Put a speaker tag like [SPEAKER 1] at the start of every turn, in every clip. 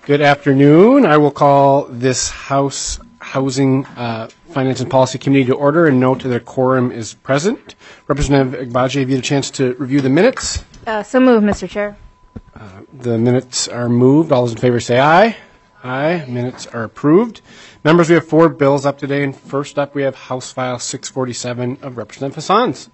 [SPEAKER 1] Good afternoon. I will call this House Housing, Finance and Policy Committee to order and note that a quorum is present. Representative Agbaje, have you had a chance to review the minutes?
[SPEAKER 2] So moved, Mr. Chair.
[SPEAKER 1] The minutes are moved. All those in favor say aye. Aye. Minutes are approved. Members, we have 4 bills up today, and first up we have House File 647 of Representative Hassan's.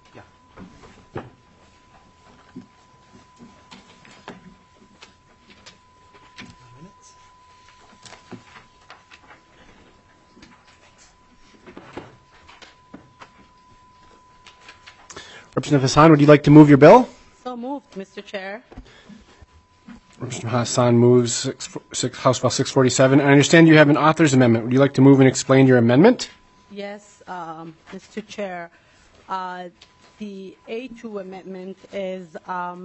[SPEAKER 1] Representative Hassan, would you like to move your bill?
[SPEAKER 3] So moved, Mr. Chair.
[SPEAKER 1] Representative Hassan moves House File 647. I understand you have an author's amendment. Would you like to move and explain your amendment?
[SPEAKER 3] Yes, Mr. Chair. The A2 amendment is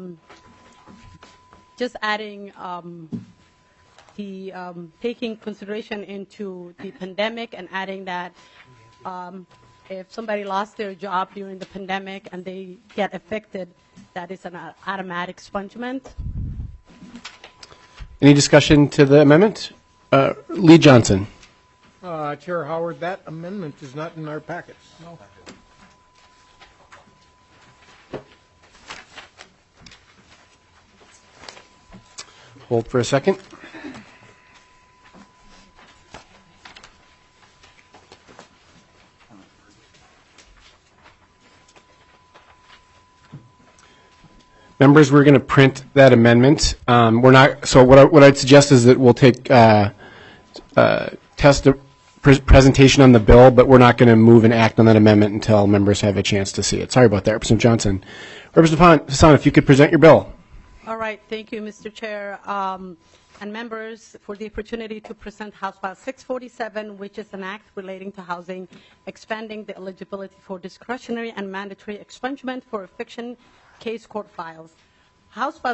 [SPEAKER 3] just adding taking consideration into the pandemic and adding that if somebody lost their job during the pandemic and they get affected, that is an automatic expungement.
[SPEAKER 1] Any discussion to the amendment? Lee Johnson.
[SPEAKER 4] Chair Howard, that amendment is not in our packets. No.
[SPEAKER 1] Hold for a second. Members, we're going to print that amendment. We're not. So what I'd suggest is that we'll take presentation on the bill, but we're not going to move and act on that amendment until members have a chance to see it. Sorry about that, Representative Johnson. Representative Hassan, if you could present your bill.
[SPEAKER 3] All right, thank you, Mr. Chair. And members, for the opportunity to present House File 647, which is an act relating to housing, expanding the eligibility for discretionary and mandatory expungement for eviction case court files. House File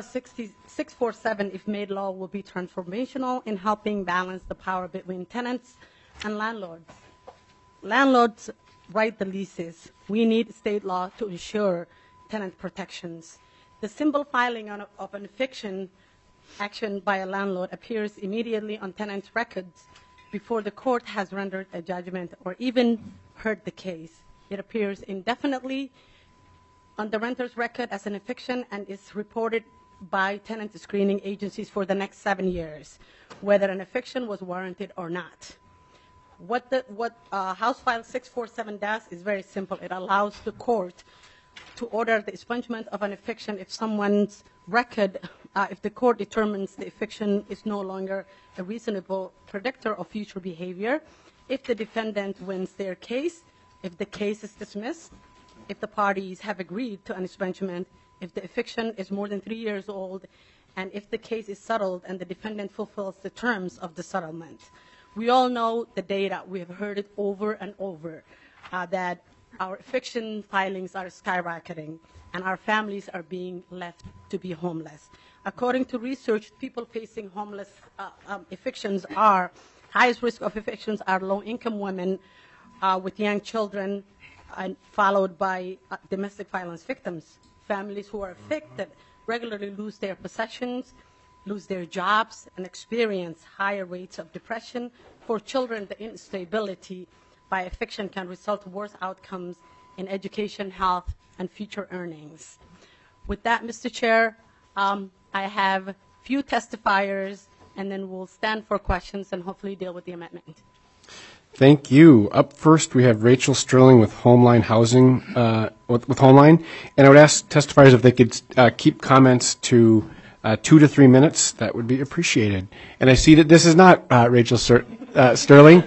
[SPEAKER 3] 647, if made law, will be transformational in helping balance the power between tenants and landlords. Landlords write the leases. We need state law to ensure tenant protections. The simple filing of an eviction action by a landlord appears immediately on tenants' records before the court has rendered a judgment or even heard the case. It appears indefinitely on the renter's record as an eviction and is reported by tenant screening agencies for the next 7 years, whether an eviction was warranted or not. What House File 647 does is very simple. It allows the court to order the expungement of an eviction if someone's record, if the court determines the eviction is no longer a reasonable predictor of future behavior, if the defendant wins their case, if the case is dismissed, if the parties have agreed to an expungement, if the eviction is more than 3 years old, and if the case is settled and the defendant fulfills the terms of the settlement. We all know the data. We have heard it over and over, that our eviction filings are skyrocketing and our families are being left to be homeless. According to research, people facing homeless evictions are, highest risk of evictions are low-income women with young children, and followed by domestic violence victims. Families who are affected regularly lose their possessions, lose their jobs, and experience higher rates of depression. For children, the instability by eviction can result in worse outcomes in education, health, and future earnings. With that, Mr. Chair, I have few testifiers, and then we'll stand for questions and hopefully deal with the amendment.
[SPEAKER 1] Thank you. Up first, we have Rachel Sterling with Homeline Housing, with Homeline. And I would ask testifiers if they could keep comments to 2 to 3 minutes. That would be appreciated. And I see that this is not Rachel Sterling,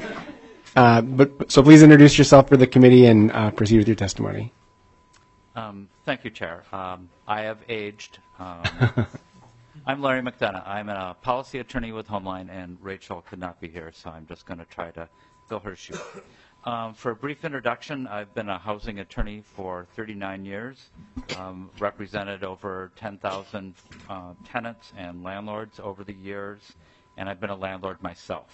[SPEAKER 1] so please introduce yourself for the committee and proceed with your testimony.
[SPEAKER 5] Thank you, Chair. I have aged. I'm Larry McDonough. I'm a policy attorney with Homeline, and Rachel could not be here, so I'm just going to try to fill her shoes. For a brief introduction, I've been a housing attorney for 39 years, represented over 10,000 tenants and landlords over the years, and I've been a landlord myself.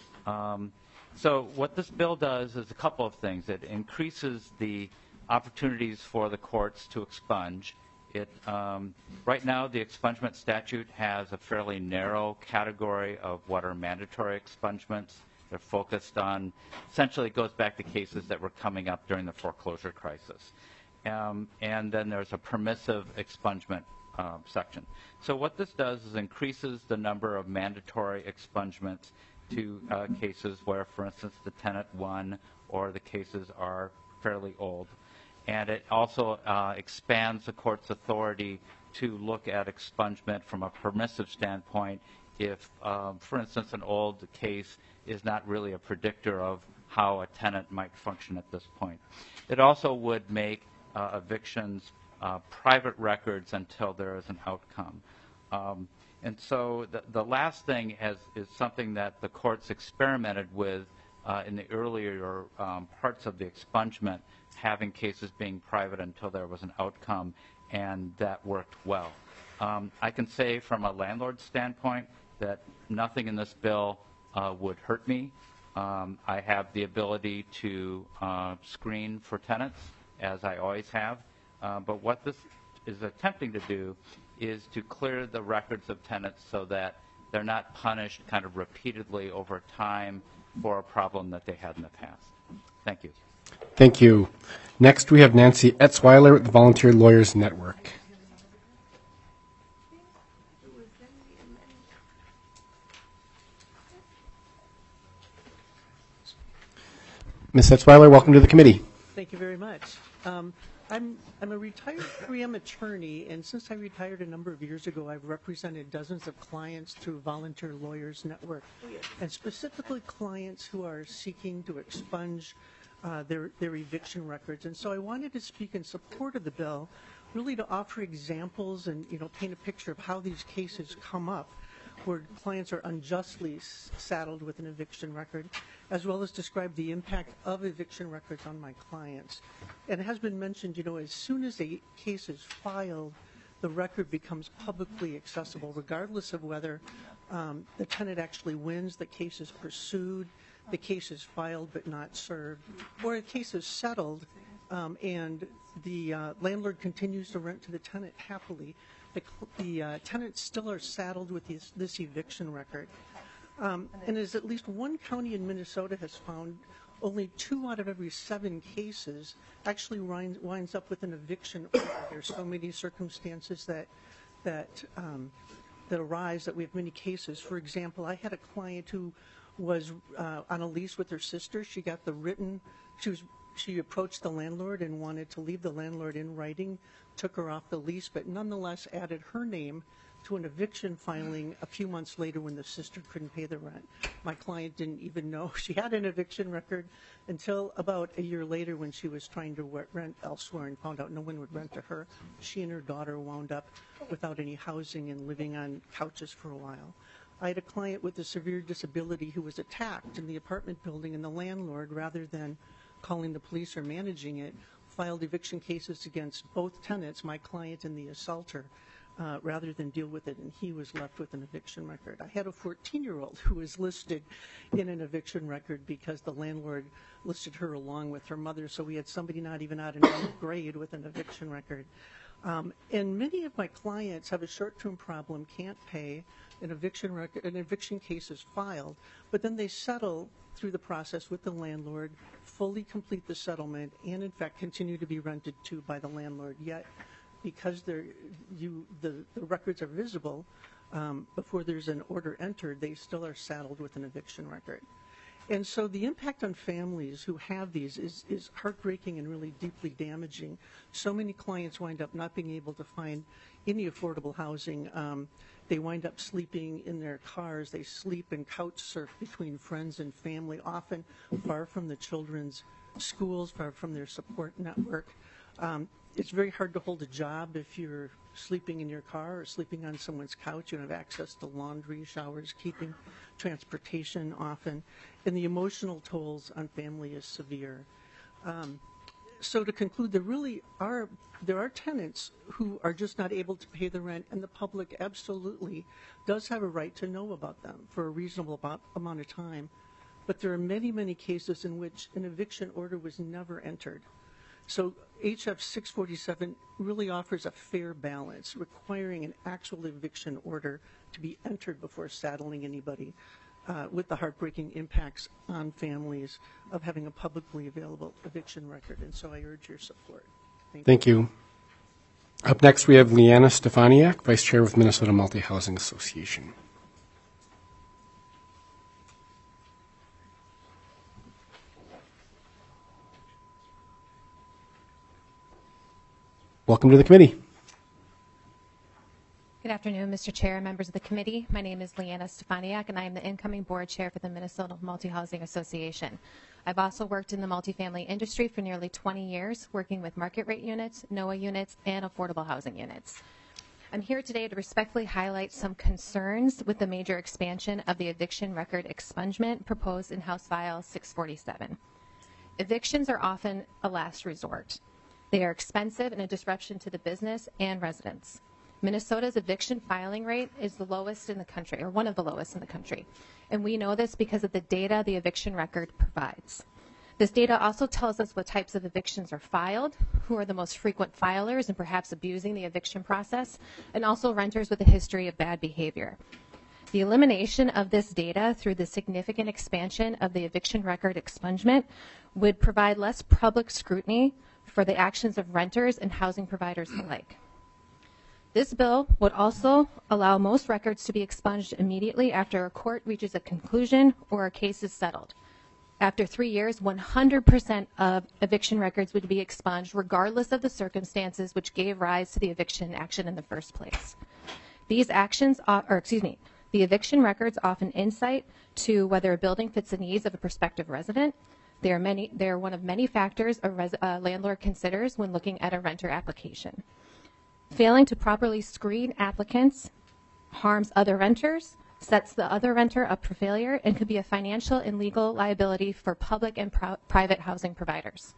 [SPEAKER 5] So what this bill does is a couple of things. It increases the opportunities for the courts to expunge. Right now, the expungement statute has a fairly narrow category of what are mandatory expungements. They're focused on, essentially it goes back to cases that were coming up during the foreclosure crisis. And then there's a permissive expungement section. So what this does is increases the number of mandatory expungements to cases where, for instance, the tenant won or the cases are fairly old. And it also expands the court's authority to look at expungement from a permissive standpoint if, for instance, an old case is not really a predictor of how a tenant might function at this point. It also would make evictions private records until there is an outcome. And so the last thing is something that the courts experimented with in the earlier parts of the expungement, having cases being private until there was an outcome, and that worked well. I can say from a landlord standpoint that nothing in this bill would hurt me. I have the ability to screen for tenants, as I always have. But what this is attempting to do is to clear the records of tenants so that they're not punished kind of repeatedly over time for a problem that they had in the past. Thank you.
[SPEAKER 1] Thank you. Next, we have Nancy Etzweiler with the Volunteer Lawyers Network. Ms. Etzweiler, welcome to the committee.
[SPEAKER 2] Thank you very much. I'm a retired 3M attorney, and since I retired a number of years ago, I've represented dozens of clients through Volunteer Lawyers Network, and specifically clients who are seeking to expunge their eviction records. And so I wanted to speak in support of the bill, really to offer examples and paint a picture of how these cases come up, where clients are unjustly saddled with an eviction record, as well as describe the impact of eviction records on my clients. And it has been mentioned, as soon as a case is filed, the record becomes publicly accessible, regardless of whether the tenant actually wins, the case is pursued, the case is filed but not served, or a case is settled and the landlord continues to rent to the tenant happily. The tenants still are saddled with this eviction record. And as at least one county in Minnesota has found, only 2 out of every 7 cases actually winds up with an eviction order. There's so many circumstances that arise that we have many cases. For example, I had a client who was on a lease with her sister. She got the written, she approached the landlord and wanted to leave the landlord in writing, took her off the lease, but nonetheless added her name to an eviction filing a few months later when the sister couldn't pay the rent. My client didn't even know she had an eviction record until about a year later when she was trying to rent elsewhere and found out no one would rent to her. She and her daughter wound up without any housing and living on couches for a while. I had a client with a severe disability who was attacked in the apartment building, and the landlord, rather than calling the police or managing it, filed eviction cases against both tenants, my client and the assaulter, rather than deal with it, and he was left with an eviction record. I had a 14-year-old who was listed in an eviction record because the landlord listed her along with her mother, so we had somebody not even out in 8th grade with an eviction record. And many of my clients have a short-term problem, can't pay, an eviction case is filed, but then they settle through the process with the landlord, fully complete the settlement, and in fact continue to be rented to by the landlord. Yet, because the records are visible before there's an order entered, they still are saddled with an eviction record. And so the impact on families who have these is heartbreaking and really deeply damaging. So many clients wind up not being able to find any affordable housing. They wind up sleeping in their cars. They sleep and couch surf between friends and family, often far from the children's schools, far from their support network. It's very hard to hold a job if you're sleeping in your car or sleeping on someone's couch. You don't have access to laundry, showers, keeping, transportation often. And the emotional tolls on family is severe. So to conclude, there are tenants who are just not able to pay the rent, and the public absolutely does have a right to know about them for a reasonable amount of time. But there are many, many cases in which an eviction order was never entered. So HF 647 really offers a fair balance, requiring an actual eviction order to be entered before saddling anybody with the heartbreaking impacts on families of having a publicly available eviction record. And so I urge your support.
[SPEAKER 1] Thank you. Up next, we have Leanna Stefaniak, Vice Chair with Minnesota Multi-Housing Association. Welcome to the committee.
[SPEAKER 6] Good afternoon, Mr. Chair and members of the committee. My name is Leanna Stefaniak, and I am the incoming board chair for the Minnesota Multi-Housing Association. I've also worked in the multifamily industry for nearly 20 years, working with market rate units, NOAA units, and affordable housing units. I'm here today to respectfully highlight some concerns with the major expansion of the eviction record expungement proposed in House File 647. Evictions are often a last resort. They are expensive and a disruption to the business and residents. Minnesota's eviction filing rate is the lowest in the country, or one of the lowest in the country. And we know this because of the data the eviction record provides. This data also tells us what types of evictions are filed, who are the most frequent filers and perhaps abusing the eviction process, and also renters with a history of bad behavior. The elimination of this data through the significant expansion of the eviction record expungement would provide less public scrutiny for the actions of renters and housing providers alike. This bill would also allow most records to be expunged immediately after a court reaches a conclusion or a case is settled. After 3 years, 100% of eviction records would be expunged regardless of the circumstances which gave rise to the eviction action in the first place. These actions, the eviction records often insight to whether a building fits the needs of a prospective resident. They are one of many factors a landlord considers when looking at a renter application. Failing to properly screen applicants harms other renters, sets the other renter up for failure, and could be a financial and legal liability for public and private housing providers.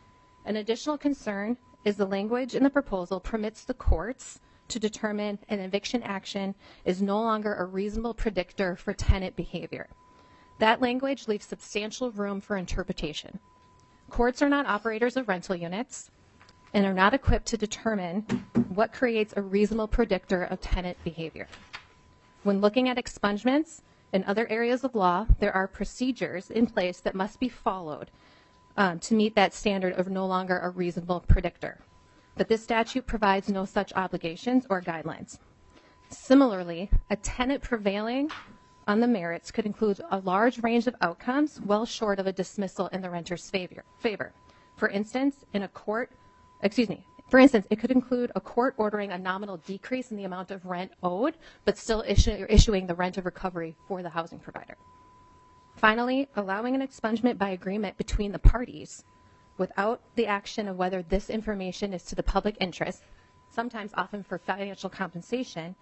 [SPEAKER 6] An additional concern is the language in the proposal permits the courts to determine an eviction action is no longer a reasonable predictor for tenant behavior. That language leaves substantial room for interpretation. Courts are not operators of rental units and are not equipped to determine what creates a reasonable predictor of tenant behavior. When looking at expungements in other areas of law, there are procedures in place that must be followed to meet that standard of no longer a reasonable predictor. But this statute provides no such obligations or guidelines. Similarly, a tenant prevailing on the merits could include a large range of outcomes well short of a dismissal in the renter's favor. For instance, it could include a court ordering a nominal decrease in the amount of rent owed, but still issuing the rent of recovery for the housing provider. Finally, allowing an expungement by agreement between the parties without the action of whether this information is to the public interest, sometimes often for financial compensation,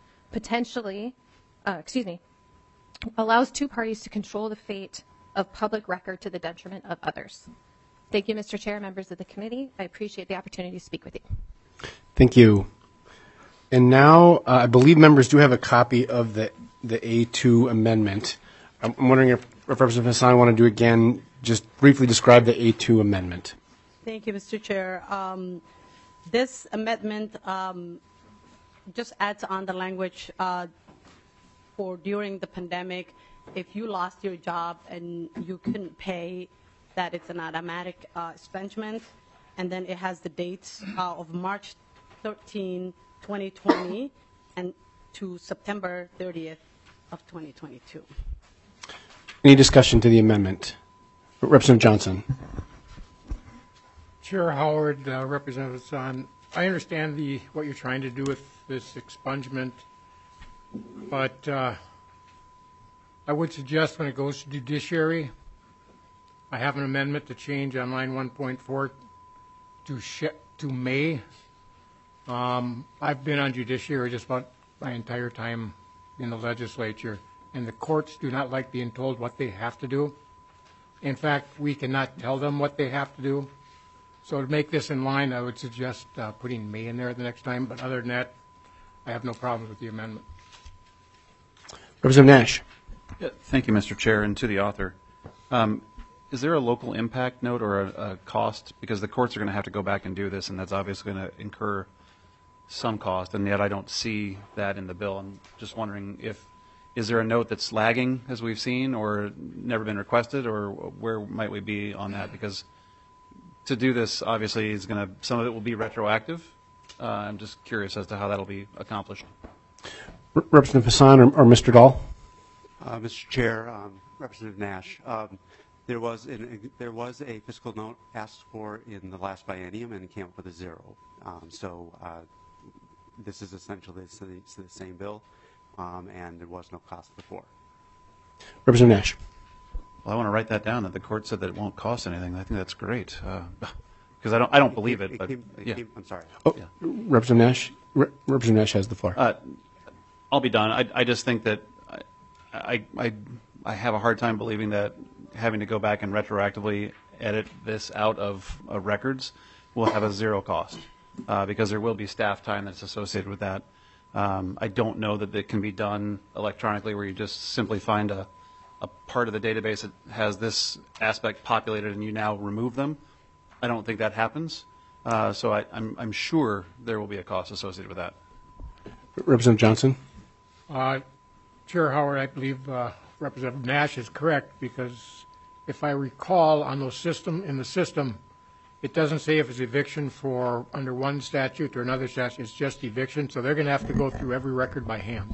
[SPEAKER 6] allows two parties to control the fate of public record to the detriment of others. Thank you, Mr. Chair, members of the committee. I appreciate the opportunity to speak with you.
[SPEAKER 1] Thank you. And now, I believe members do have a copy of the A2 amendment. I'm wondering if Representative Hassan want to do again, just briefly describe the A2 amendment.
[SPEAKER 3] Thank you, Mr. Chair. This amendment just adds on the language for during the pandemic, if you lost your job and you couldn't pay, that it's an automatic expungement. And then it has the dates of March 13, 2020, and to September 30th of 2022.
[SPEAKER 1] Any discussion to the amendment? Representative Johnson.
[SPEAKER 4] Chair Howard, Representative Hassan, I understand what you're trying to do with this expungement, but I would suggest when it goes to judiciary, I have an amendment to change on line 1.4 to May. I've been on judiciary just about my entire time in the legislature, and the courts do not like being told what they have to do. In fact, we cannot tell them what they have to do. So to make this in line, I would suggest putting May in there the next time, but other than that, I have no problems with the amendment.
[SPEAKER 1] Representative Nash.
[SPEAKER 7] Yeah, thank you, Mr. Chair, and to the author. is there a local impact note or a cost? Because the courts are going to have to go back and do this, and that's obviously going to incur some cost, and yet I don't see that in the bill. I'm just wondering is there a note that's lagging, as we've seen, or never been requested, or where might we be on that? Because to do this, obviously, some of it will be retroactive. I'm just curious as to how that'll be accomplished.
[SPEAKER 1] Representative Hassan or Mr. Dahl?
[SPEAKER 8] Mr. Chair, Representative Nash, there was a fiscal note asked for in the last biennium, and it came up with a 0. This is essentially the same bill, and there was no cost before.
[SPEAKER 1] Representative Nash.
[SPEAKER 7] Well, I want to write that down, that the court said that it won't cost anything. I think that's great, because I don't believe it. But
[SPEAKER 8] I'm sorry.
[SPEAKER 1] Oh,
[SPEAKER 8] yeah.
[SPEAKER 1] Representative Nash. Representative Nash has the floor.
[SPEAKER 7] I'll be done. I just think that I have a hard time believing that having to go back and retroactively edit this out of records will have a 0 cost, because there will be staff time that's associated with that. I don't know that it can be done electronically, where you just simply find a part of the database that has this aspect populated and you now remove them. I don't think that happens. So I'm sure there will be a cost associated with that.
[SPEAKER 1] Representative Johnson.
[SPEAKER 4] Chair Howard, I believe Representative Nash is correct, because if I recall in the system, it doesn't say if it's eviction for under one statute or another statute. It's just eviction, so they're going to have to go through every record by hand.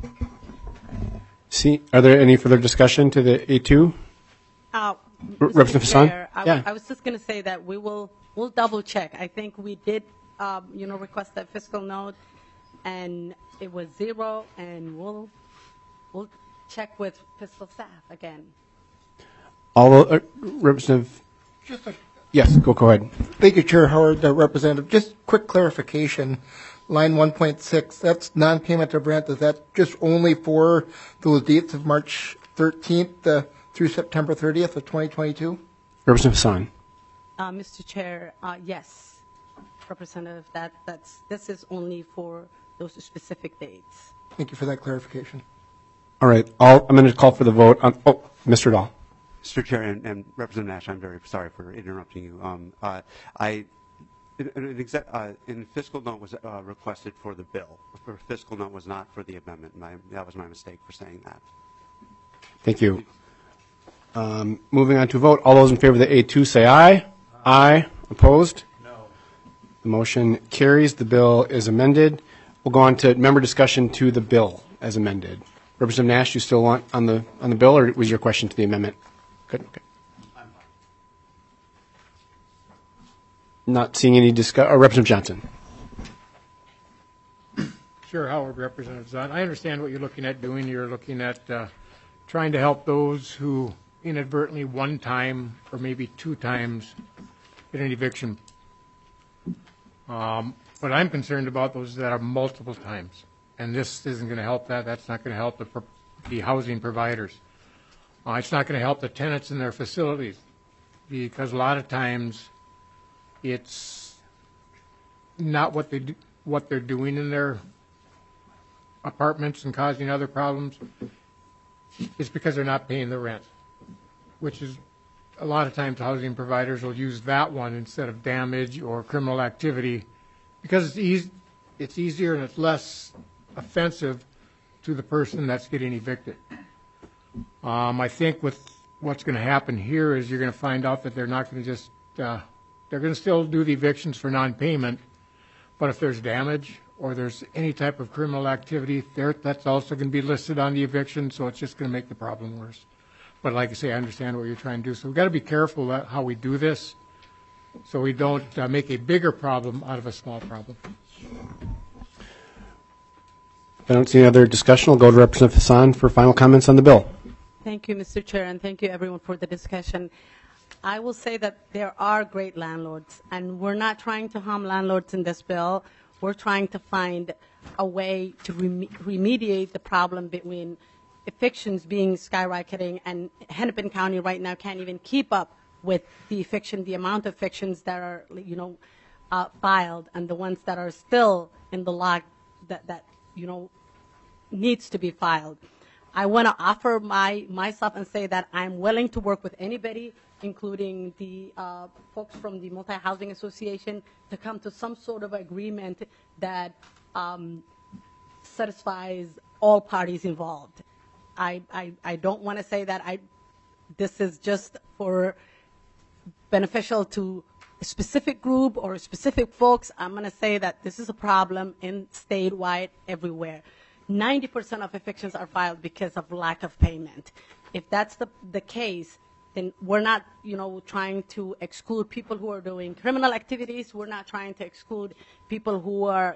[SPEAKER 1] Are there any further discussion to the A2? Representative Hassan?
[SPEAKER 3] I was just going to say that we'll double check. I think we did, request that fiscal note, and it was 0, and we'll check with fiscal staff again.
[SPEAKER 1] Representative. Yes, go ahead.
[SPEAKER 9] Thank you, Chair Howard. Representative, just quick clarification. Line 1.6, that's non-payment of rent. Is that just only for those dates of March 13th through September 30th of 2022?
[SPEAKER 1] Representative Hassan.
[SPEAKER 3] Mr. Chair, yes, Representative, this is only for those specific dates.
[SPEAKER 9] Thank you for that clarification.
[SPEAKER 1] All right, I'm going to call for the vote on. Mr. Dahl.
[SPEAKER 8] Mr. Chair and Representative Nash, I'm very sorry for interrupting you. In fiscal note was requested for the bill. For fiscal note was not for the amendment. That was my mistake for saying that.
[SPEAKER 1] Thank you. Moving on to vote. All those in favor of the A2 say aye. Aye. Opposed? No. The motion carries. The bill is amended. We'll go on to member discussion to the bill as amended. Representative Nash, you still want on the bill, or was your question to the amendment? Good. Okay. Not seeing any discussion. Representative Johnson.
[SPEAKER 4] Sure, Howard, Representative Zahn. I understand what you're looking at doing. You're looking at trying to help those who inadvertently one time or maybe 2 times get an eviction. But I'm concerned about those that are multiple times. And this isn't going to help that. That's not going to help the housing providers. It's not going to help the tenants in their facilities, because a lot of times it's not what they're doing in their apartments and causing other problems. It's because they're not paying the rent, which is a lot of times housing providers will use that one instead of damage or criminal activity, because it's easier and it's less offensive to the person that's getting evicted. I think with what's going to happen here is you're going to find out that they're not going to just they're going to still do the evictions for non-payment, but if there's damage or there's any type of criminal activity there, that's also going to be listed on the eviction, so it's just going to make the problem worse. But like I say, I understand what you're trying to do, so we've got to be careful about how we do this so we don't make a bigger problem out of a small problem.
[SPEAKER 1] If I don't see any other discussion, I'll go to Representative Hassan for final comments on the bill.
[SPEAKER 3] Thank you, Mr. Chair, and thank you, everyone, for the discussion. I will say that there are great landlords, and we're not trying to harm landlords in this bill. We're trying to find a way to remediate the problem between evictions being skyrocketing, and Hennepin County right now can't even keep up with the amount of evictions that are, filed, and the ones that are still in the log that needs to be filed. I want to offer myself and say that I'm willing to work with anybody, including the folks from the Multi-Housing Association, to come to some sort of agreement that satisfies all parties involved. I don't want to say that this is just for beneficial to a specific group or specific folks. I'm going to say that this is a problem in statewide everywhere. 90% of evictions are filed because of lack of payment. If that's the case, then we're not, trying to exclude people who are doing criminal activities. We're not trying to exclude people who are,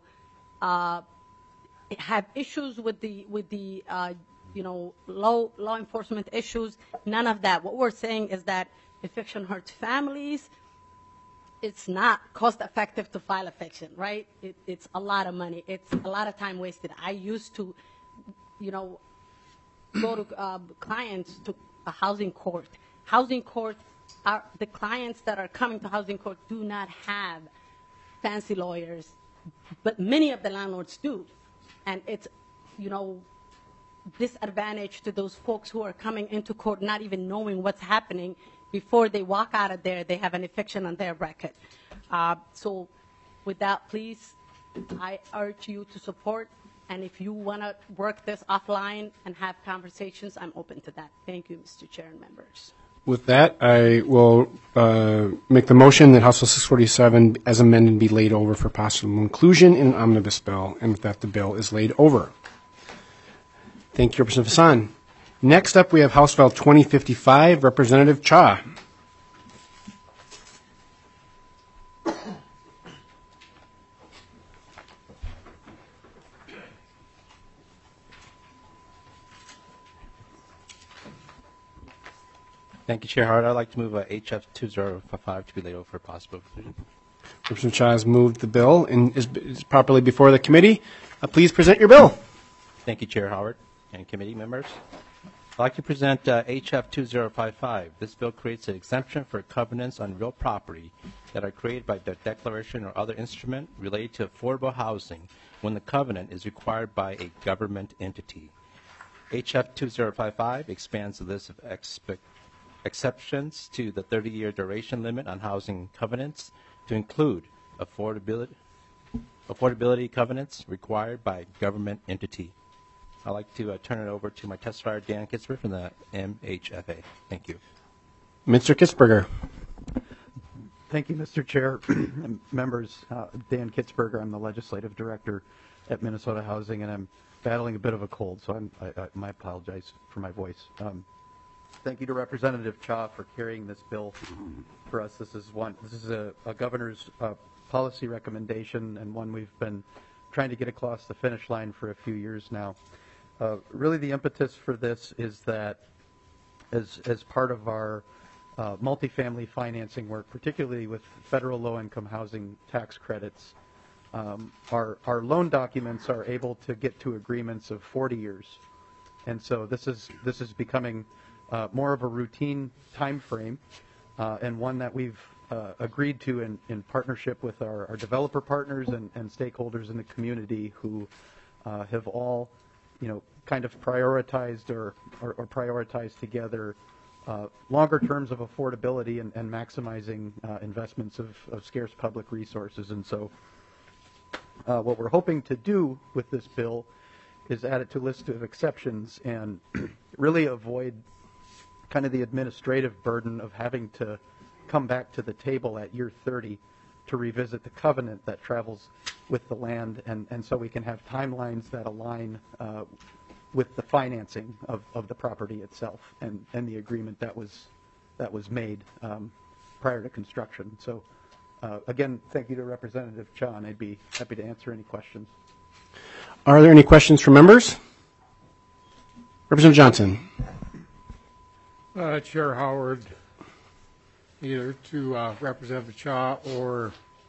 [SPEAKER 3] have issues with the law enforcement issues. None of that. What we're saying is that eviction hurts families. It's not cost effective to file eviction, right? It's a lot of money. It's a lot of time wasted. I used to, go to clients to a housing court. Housing court, the clients that are coming to housing court do not have fancy lawyers, but many of the landlords do. And it's, disadvantage to those folks who are coming into court not even knowing what's happening. Before they walk out of there, they have an eviction on their record. So with that, please, I urge you to support. And if you want to work this offline and have conversations, I'm open to that. Thank you, Mr. Chair and members.
[SPEAKER 1] With that, I will make the motion that House Bill 647 as amended be laid over for possible inclusion in an omnibus bill, and with that the bill is laid over. Thank you, Representative Hassan. Next up, we have House File 2055, Representative Cha.
[SPEAKER 10] Thank you, Chair Howard. I'd like to move HF 2055 to be laid over for possible inclusion.
[SPEAKER 1] Representative Cha has moved the bill and is properly before the committee. Please present your bill.
[SPEAKER 10] Thank you, Chair Howard and committee members. I'd like to present HF 2055. This bill creates an exemption for covenants on real property that are created by the declaration or other instrument related to affordable housing when the covenant is required by a government entity. HF 2055 expands the list of exceptions to the 30-year duration limit on housing covenants to include affordability covenants required by government entity. I'd like to turn it over to my testifier, Dan Kitzberger from the MHFA. Thank you.
[SPEAKER 1] Mr. Kitzberger.
[SPEAKER 11] Thank you, Mr. Chair. Members, Dan Kitzberger. I'm the legislative director at Minnesota Housing, and I'm battling a bit of a cold, so I apologize for my voice. Thank you to Representative Cha for carrying this bill for us. This is a governor's policy recommendation, and one we've been trying to get across the finish line for a few years now. Really, the impetus for this is that as part of our multifamily financing work, particularly with federal low-income housing tax credits, our loan documents are able to get to agreements of 40 years. And so this is becoming more of a routine time frame, and one that we've agreed to in partnership with our developer partners and stakeholders in the community who have all, kind of prioritized or prioritized together longer terms of affordability and maximizing investments of scarce public resources. And so what we're hoping to do with this bill is add it to a list of exceptions and really avoid kind of the administrative burden of having to come back to the table at year 30 to revisit the covenant that travels with the land, and so we can have timelines that align with the financing of the property itself and the agreement that was made prior to construction. So again, thank you to Representative Cha, and I'd be happy to answer any questions.
[SPEAKER 1] Are there any questions from members? Representative Johnson.
[SPEAKER 4] Chair Howard, either to Representative Cha or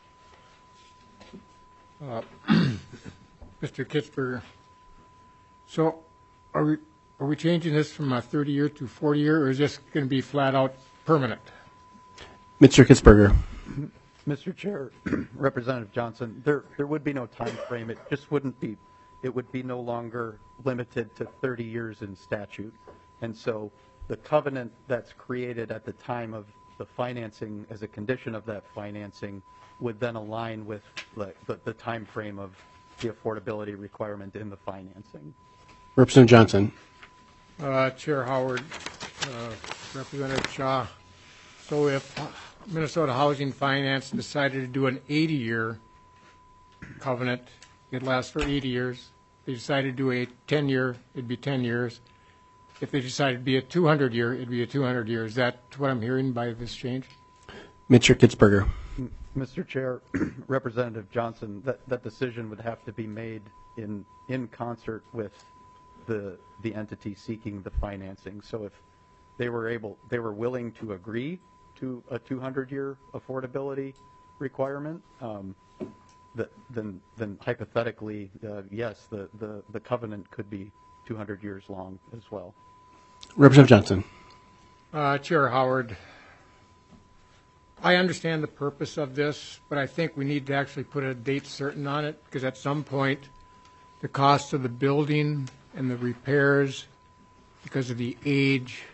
[SPEAKER 4] Mr. Kitzberger. So are we changing this from a 30-year to 40-year, or is this going to be flat out permanent?
[SPEAKER 1] Mr. Kitzberger.
[SPEAKER 11] Mr. Chair, Representative Johnson, there would be no time frame. It just wouldn't be it would be no longer limited to 30 years in statute. And so the covenant that's created at the time of the financing as a condition of that financing would then align with the time frame of the affordability requirement in the financing.
[SPEAKER 1] Representative Johnson.
[SPEAKER 4] Chair Howard, Representative Shaw. So if Minnesota Housing Finance decided to do an 80-year covenant, it lasts for 80 years. If they decided to do a 10-year, it'd be 10 years. If they decided to be a 200-year, it'd be a 200 years. Is that what I'm hearing by this change?
[SPEAKER 1] Mr. Kitzberger.
[SPEAKER 11] Mr. Chair, Representative Johnson, that decision would have to be made in concert with the entity seeking the financing. So if they were willing to agree to a 200-year affordability requirement, then hypothetically, yes, the covenant could be 200 years long as well.
[SPEAKER 1] Representative Johnson.
[SPEAKER 4] Chair Howard, I understand the purpose of this, but I think we need to actually put a date certain on it, because at some point, the cost of the building and the repairs, because of the age,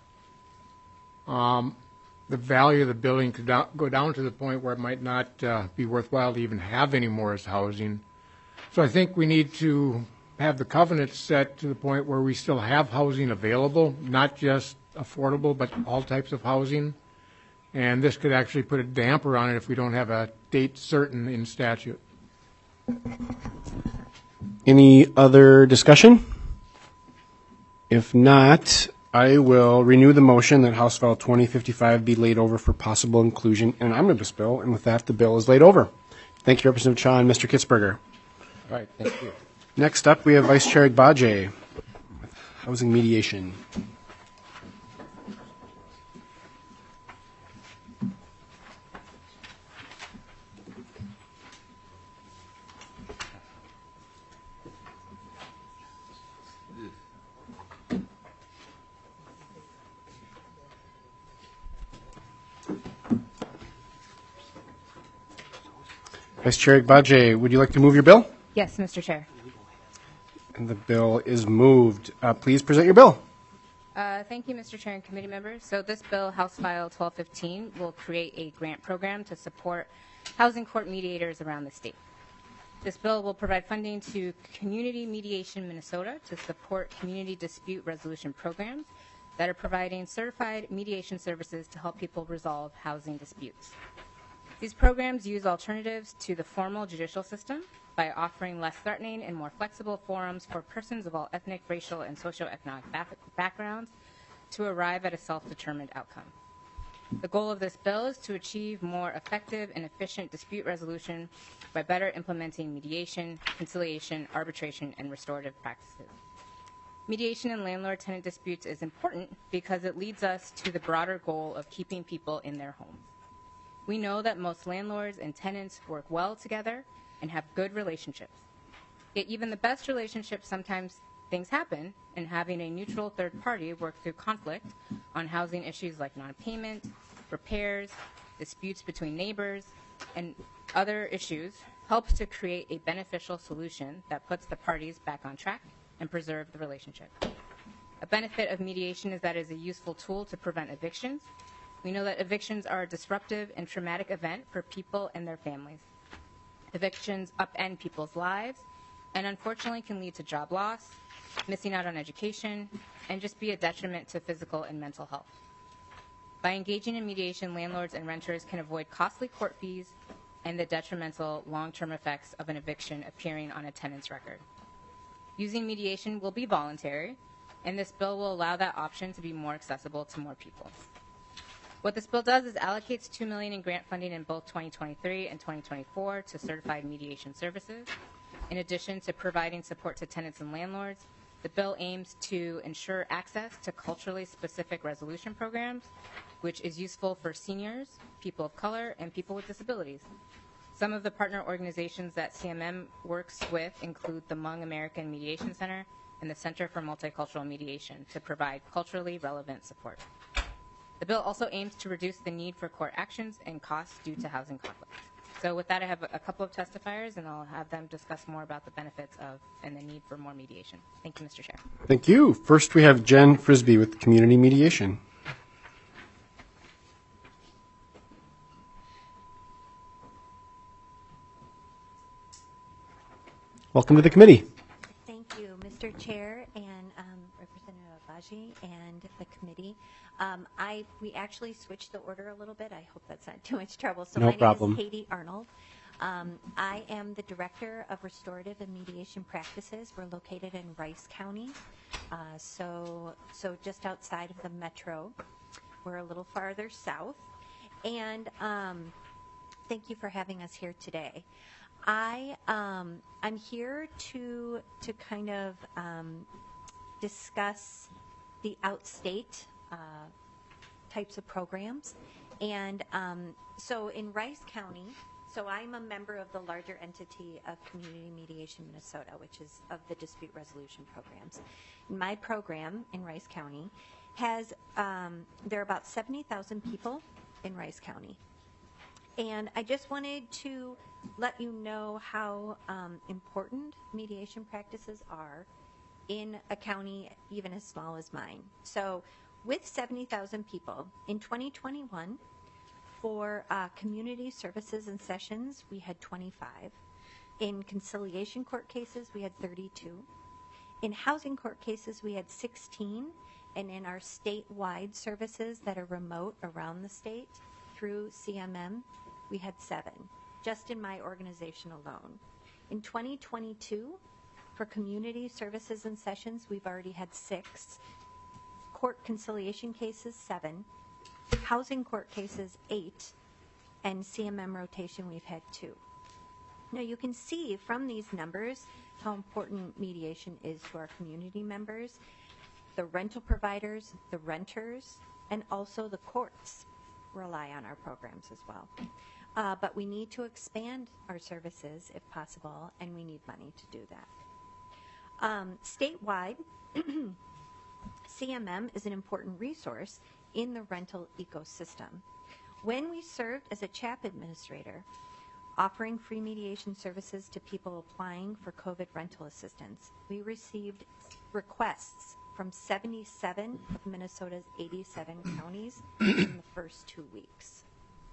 [SPEAKER 4] the value of the building could go down to the point where it might not be worthwhile to even have any more as housing. So I think we need to have the covenant set to the point where we still have housing available, not just affordable, but all types of housing. And this could actually put a damper on it if we don't have a date certain in statute.
[SPEAKER 1] Any other discussion? If not, I will renew the motion that House File 2055 be laid over for possible inclusion in an omnibus bill, and with that, the bill is laid over. Thank you, Representative Shaw and Mr. Kitzberger.
[SPEAKER 10] All right, thank you.
[SPEAKER 1] Next up, we have Vice Chair Agbaje with housing mediation. Vice Chair Agbaje, would you like to move your bill?
[SPEAKER 12] Yes, Mr. Chair.
[SPEAKER 1] And the bill is moved. Please present your bill.
[SPEAKER 12] Thank you, Mr. Chair and committee members. So this bill, House File 1215, will create a grant program to support housing court mediators around the state. This bill will provide funding to Community Mediation Minnesota to support community dispute resolution programs that are providing certified mediation services to help people resolve housing disputes. These programs use alternatives to the formal judicial system by offering less threatening and more flexible forums for persons of all ethnic, racial, and socioeconomic backgrounds to arrive at a self-determined outcome. The goal of this bill is to achieve more effective and efficient dispute resolution by better implementing mediation, conciliation, arbitration, and restorative practices. Mediation in landlord-tenant disputes is important because it leads us to the broader goal of keeping people in their homes. We know that most landlords and tenants work well together and have good relationships. Yet even the best relationships, sometimes things happen, and having a neutral third party work through conflict on housing issues like non-payment, repairs, disputes between neighbors, and other issues helps to create a beneficial solution that puts the parties back on track and preserve the relationship. A benefit of mediation is that it is a useful tool to prevent evictions. We know that evictions are a disruptive and traumatic event for people and their families. Evictions upend people's lives and unfortunately can lead to job loss, missing out on education, and just be a detriment to physical and mental health. By engaging in mediation, landlords and renters can avoid costly court fees and the detrimental long-term effects of an eviction appearing on a tenant's record. Using mediation will be voluntary, and this bill will allow that option to be more accessible to more people. What this bill does is allocates $2 million in grant funding in both 2023 and 2024 to certified mediation services. In addition to providing support to tenants and landlords, the bill aims to ensure access to culturally specific resolution programs, which is useful for seniors, people of color, and people with disabilities. Some of the partner organizations that CMM works with include the Hmong American Mediation Center and the Center for Multicultural Mediation to provide culturally relevant support. The bill also aims to reduce the need for court actions and costs due to housing conflicts. So with that, I have a couple of testifiers, and I'll have them discuss more about the benefits of and the need for more mediation. Thank you, Mr. Chair.
[SPEAKER 1] Thank you. First, we have Jen Frisbee with Community Mediation. Welcome to the committee.
[SPEAKER 13] Thank you, Mr. Chair and Representative Abaji and the committee. We actually switched the order a little bit. I hope that's not too much trouble. So
[SPEAKER 1] No
[SPEAKER 13] my
[SPEAKER 1] problem.
[SPEAKER 13] name is Katie Arnold. I am the Director of Restorative and Mediation Practices. We're located in Rice County, so just outside of the metro. We're a little farther south. And thank you for having us here today. I'm here to kind of discuss the outstate types of programs. And so in Rice County, so I'm a member of the larger entity of Community Mediation Minnesota, which is of the dispute resolution programs. My program in Rice County has, there are about 70,000 people in Rice County. And I just wanted to let you know how important mediation practices are in a county even as small as mine. So with 70,000 people, in 2021, for community services and sessions, we had 25. In conciliation court cases, we had 32. In housing court cases, we had 16. And in our statewide services that are remote around the state through CMM, we had 7, just in my organization alone. In 2022, for community services and sessions, we've already had 6. Court conciliation cases, 7. Housing court cases, 8. And CMM rotation, we've had 2. Now you can see from these numbers how important mediation is to our community members, the rental providers, the renters, and also the courts rely on our programs as well. But we need to expand our services if possible, and we need money to do that. Statewide, CMM is an important resource in the rental ecosystem. When we served as a CHAP administrator, offering free mediation services to people applying for COVID rental assistance, we received requests from 77 of Minnesota's 87 counties in the first 2 weeks.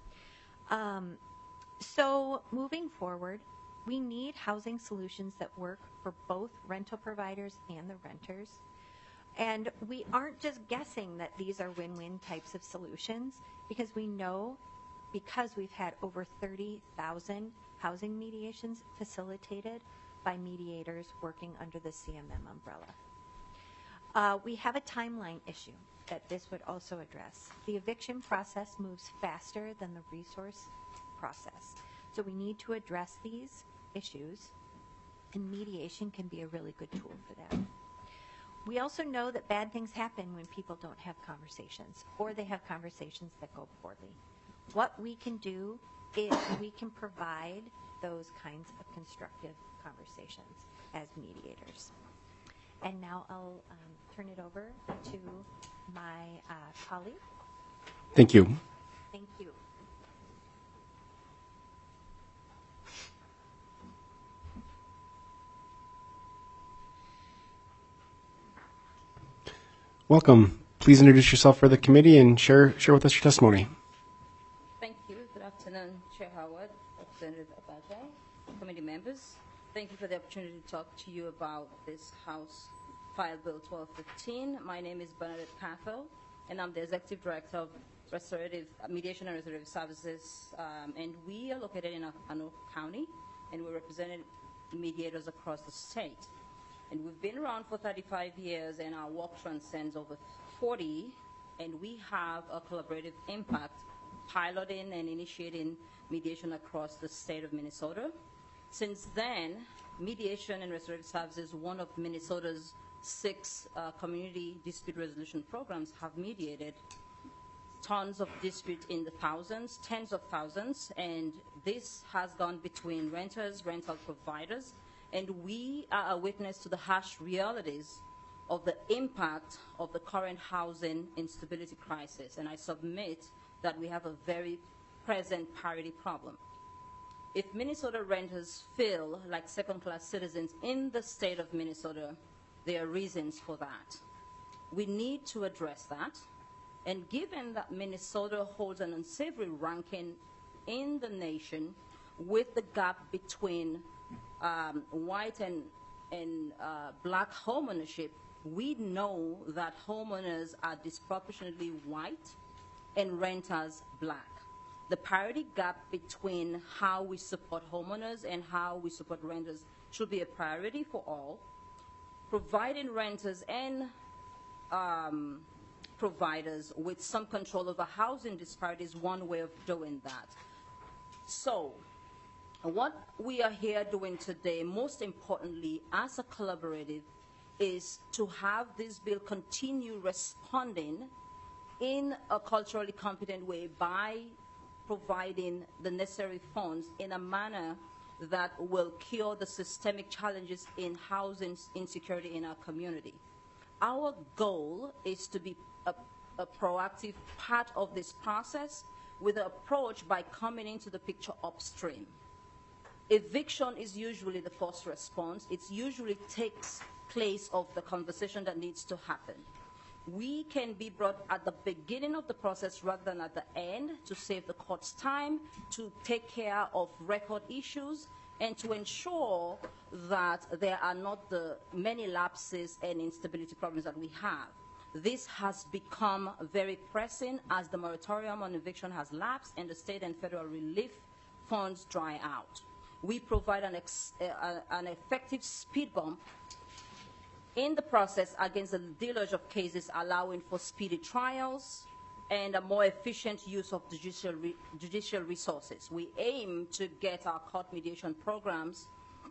[SPEAKER 13] So moving forward, we need housing solutions that work for both rental providers and the renters. And we aren't just guessing that these are win-win types of solutions, because we know, because we've had over 30,000 housing mediations facilitated by mediators working under the CMM umbrella. We have a timeline issue that this would also address. The eviction process moves faster than the resource process. So we need to address these issues, and mediation can be a really good tool for that. We also know that bad things happen when people don't have conversations, or they have conversations that go poorly. What we can do is we can provide those kinds of constructive conversations as mediators. And now I'll turn it over to my colleague.
[SPEAKER 1] Thank you.
[SPEAKER 13] Thank you.
[SPEAKER 1] Welcome. Please introduce yourself for the committee and share with us your testimony.
[SPEAKER 14] Thank you. Good afternoon, Chair Howard, Representative Abaji, committee members. Thank you for the opportunity to talk to you about this House File Bill 1215. My name is Bernadette Cathell, and I'm the Executive Director of Restorative Mediation and Restorative Services, and we are located in Anoka County, and we represent mediators across the state. And we've been around for 35 years, and our work transcends over 40, and we have a collaborative impact piloting and initiating mediation across the state of Minnesota. Since then, mediation and restorative services, one of Minnesota's 6 community dispute resolution programs, have mediated tons of disputes in the thousands, tens of thousands, and this has gone between renters, rental providers, and we are a witness to the harsh realities of the impact of the current housing instability crisis. And I submit that we have a very present parity problem. if Minnesota renters feel like second-class citizens in the state of Minnesota, there are reasons for that. We need to address that. And given that Minnesota holds an unsavory ranking in the nation with the gap between white and black homeownership, we know that homeowners are disproportionately white and renters black. The parity gap between how we support homeowners and how we support renters should be a priority for all. Providing renters and providers with some control over housing disparity is one way of doing that. So, what we are here doing today, most importantly, as a collaborative, is to have this bill continue responding in a culturally competent way by providing the necessary funds in a manner that will cure the systemic challenges in housing insecurity in our community. Our goal is to be a proactive part of this process with an approach by coming into the picture upstream. Eviction is usually the first response. It usually takes place of the conversation that needs to happen. We can be brought at the beginning of the process rather than at the end to save the court's time, to take care of record issues, and to ensure that there are not the many lapses and instability problems that we have. This has become very pressing as the moratorium on eviction has lapsed and the state and federal relief funds dry out. We provide an effective speed bump in the process against the deluge of cases, allowing for speedy trials and a more efficient use of judicial resources. We aim to get our court mediation programs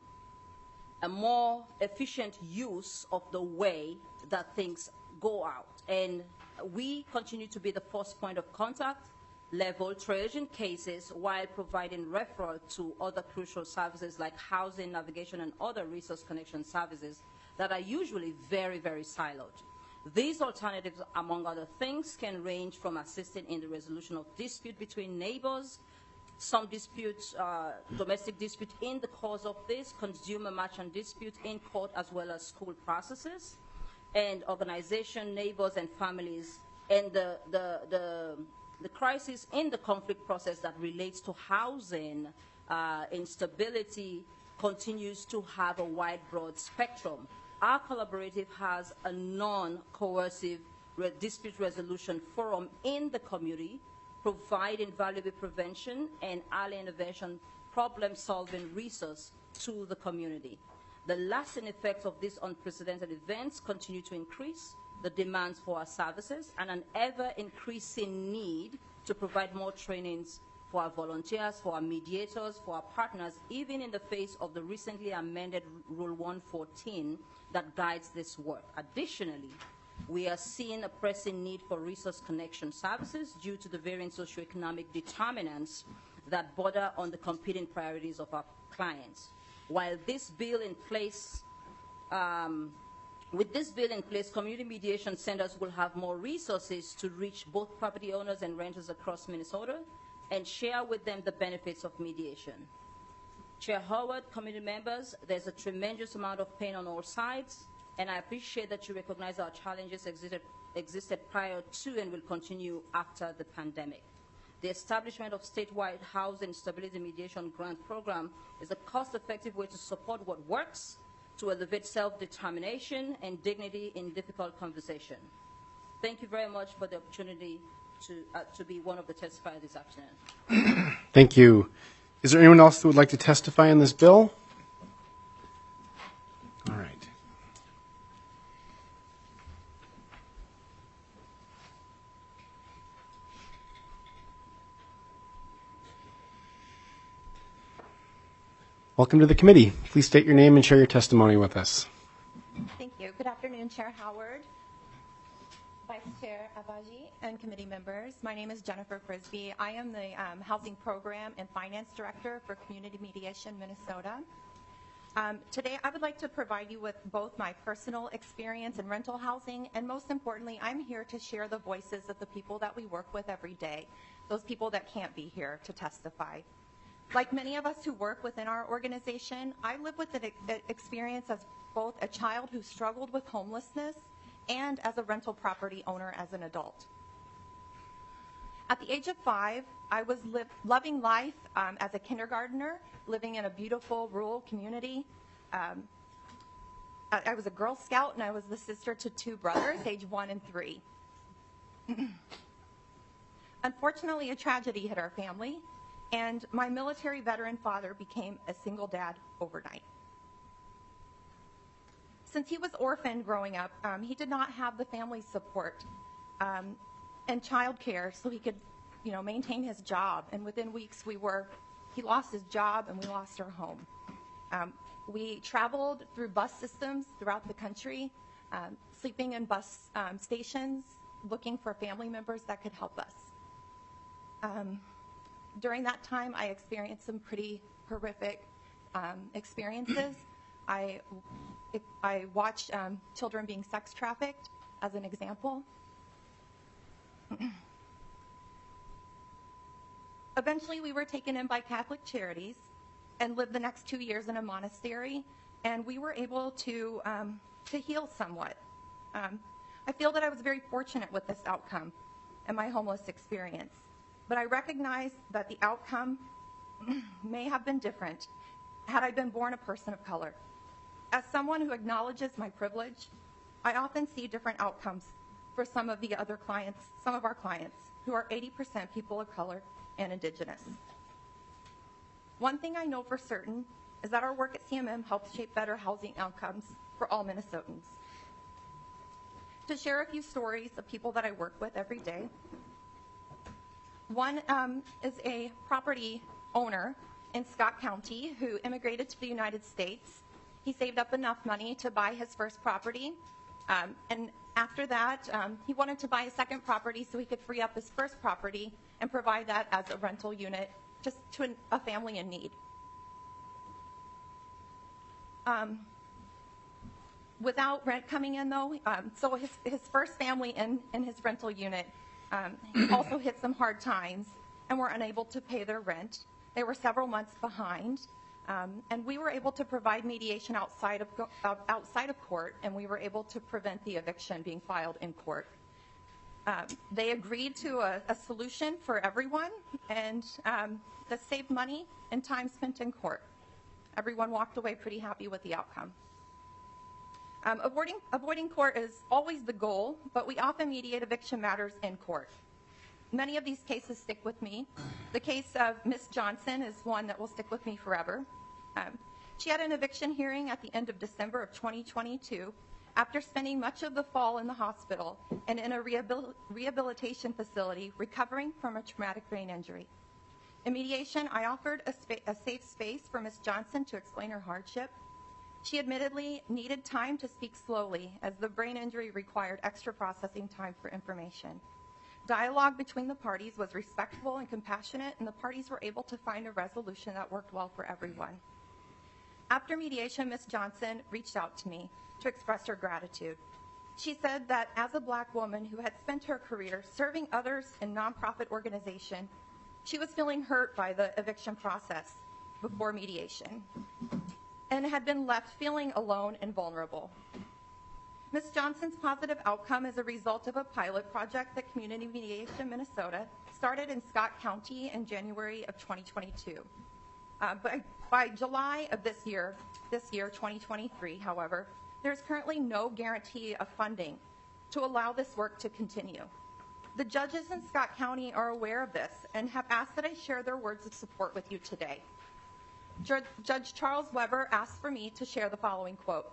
[SPEAKER 14] a more efficient use of the way that things go out. And we continue to be the first point of contact level triaging cases while providing referral to other crucial services like housing, navigation, and other resource connection services that are usually very, very siloed. These alternatives, among other things, can range from assisting in the resolution of dispute between neighbors, some disputes, domestic dispute in the course of this, consumer merchant dispute in court, as well as school processes, and organization, neighbors, and families, and the crisis in the conflict process that relates to housing instability continues to have a wide, broad spectrum. Our collaborative has a non-coercive dispute resolution forum in the community, providing valuable prevention and early intervention problem-solving resource to the community. The lasting effects of these unprecedented events continue to increase the demands for our services and an ever-increasing need to provide more trainings for our volunteers, for our mediators, for our partners, even in the face of the recently amended Rule 114 that guides this work. Additionally, we are seeing a pressing need for resource connection services due to the varying socioeconomic determinants that border on the competing priorities of our clients. While this bill in place, with this bill in place, community mediation centers will have more resources to reach both property owners and renters across Minnesota and share with them the benefits of mediation. Chair Howard, committee members, there's a tremendous amount of pain on all sides, and I appreciate that you recognize our challenges existed prior to and will continue after the pandemic. The establishment of statewide housing stability mediation grant program is a cost-effective way to support what works to elevate self-determination and dignity in difficult conversation. Thank you very much for the opportunity to be one of the testifiers this afternoon.
[SPEAKER 1] Thank you. Is there anyone else who would like to testify on this bill? All right. Welcome to the committee. Please state your name and share your testimony with us.
[SPEAKER 15] Thank you. Good afternoon, Chair Howard, Vice Chair Abaji, and committee members. My name is Jennifer Frisbee. I am the Housing Program and Finance Director for Community Mediation Minnesota. Today, I would like to provide you with both my personal experience in rental housing, and most importantly, I'm here to share the voices of the people that we work with every day, those people that can't be here to testify. Like many of us who work within our organization, I live with an experience as both a child who struggled with homelessness and as a rental property owner as an adult. At the age of 5, I was loving life as a kindergartner, living in a beautiful rural community. I was a Girl Scout, and I was the sister to 2 brothers, age 1 and 3. Unfortunately, a tragedy hit our family, and my military veteran father became a single dad overnight. Since he was orphaned growing up, he did not have the family support and child care so he could, maintain his job. And within weeks, he lost his job and we lost our home. We traveled through bus systems throughout the country, sleeping in bus stations, looking for family members that could help us. During that time, I experienced some pretty horrific experiences. I watched children being sex trafficked, as an example. Eventually, we were taken in by Catholic Charities and lived the next 2 years in a monastery, and we were able to heal somewhat. I feel that I was very fortunate with this outcome and my homeless experience, but I recognize that the outcome may have been different had I been born a person of color. As someone who acknowledges my privilege, I often see different outcomes for some of our clients who are 80% people of color and indigenous. One thing I know for certain is that our work at CMM helps shape better housing outcomes for all Minnesotans. To share a few stories of people that I work with every day. One is a property owner in Scott County who immigrated to the United States. He saved up enough money to buy his first property, and after that, he wanted to buy a second property so he could free up his first property and provide that as a rental unit just to a family in need. Without rent coming in, though, so his first family in his rental unit also hit some hard times and were unable to pay their rent. They were several months behind, and we were able to provide mediation outside of court, and we were able to prevent the eviction being filed in court. They agreed to a solution for everyone, and that saved money and time spent in court. Everyone walked away pretty happy with the outcome. Avoiding court is always the goal, but we often mediate eviction matters in court. Many of these cases stick with me. The case of Miss Johnson is one that will stick with me forever. She had an eviction hearing at the end of December of 2022 after spending much of the fall in the hospital and in a rehabilitation facility recovering from a traumatic brain injury. In mediation, I offered a safe space for Miss Johnson to explain her hardship. She admittedly needed time to speak slowly as the brain injury required extra processing time for information. Dialogue between the parties was respectful and compassionate, and the parties were able to find a resolution that worked well for everyone. After mediation, Ms. Johnson reached out to me to express her gratitude. She said that as a Black woman who had spent her career serving others in nonprofit organizations, she was feeling hurt by the eviction process before mediation and had been left feeling alone and vulnerable. Ms. Johnson's positive outcome is a result of a pilot project that Community Mediation Minnesota started in Scott County in January of 2022. By July of this year, 2023, however, there's currently no guarantee of funding to allow this work to continue. The judges in Scott County are aware of this and have asked that I share their words of support with you today. Judge Charles Weber asked for me to share the following quote.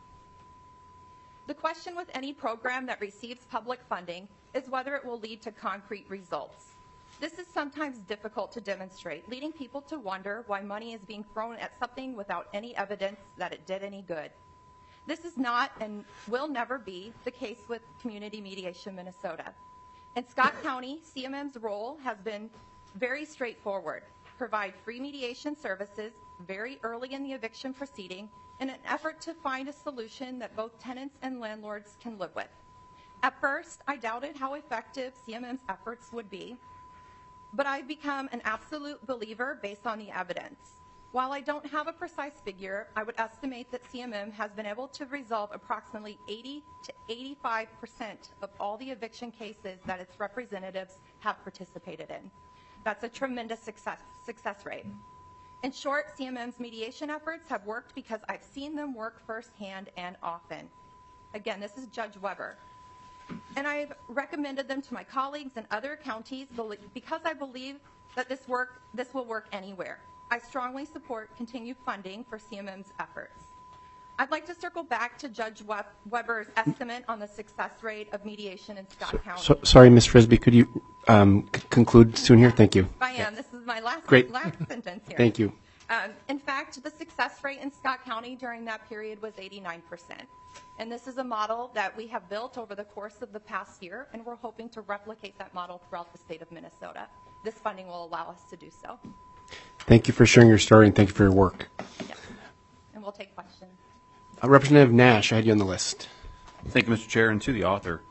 [SPEAKER 15] The question with any program that receives public funding is whether it will lead to concrete results. This is sometimes difficult to demonstrate, leading people to wonder why money is being thrown at something without any evidence that it did any good. This is not and will never be the case with Community Mediation Minnesota. In Scott County, CMM's role has been very straightforward. Provide free mediation services very early in the eviction proceeding in an effort to find a solution that both tenants and landlords can live with. At first, I doubted how effective CMM's efforts would be. but I've become an absolute believer based on the evidence. While I don't have a precise figure, I would estimate that CMM has been able to resolve approximately 80 to 85% of all the eviction cases that its representatives have participated in. That's a tremendous success rate. In short, CMM's mediation efforts have worked because I've seen them work firsthand and often. Again, this is Judge Weber. And I've recommended them to my colleagues in other counties because I believe that this will work anywhere. I strongly support continued funding for CMM's efforts. I'd like to circle back to Judge Weber's estimate on the success rate of mediation in Scott County.
[SPEAKER 1] Sorry, Ms. Frisbee, could you conclude soon here? Thank you.
[SPEAKER 15] I am. This is my last sentence here.
[SPEAKER 1] Thank you.
[SPEAKER 15] In fact, the success rate in Scott County during that period was 89%. And this is a model that we have built over the course of the past year, and we're hoping to replicate that model throughout the state of Minnesota. This funding will allow us to do so.
[SPEAKER 1] Thank you for sharing your story, and thank you for your work.
[SPEAKER 15] Yes. And we'll take questions.
[SPEAKER 1] Representative Nash, I had you on the list.
[SPEAKER 7] Thank you, Mr. Chair, and to the author.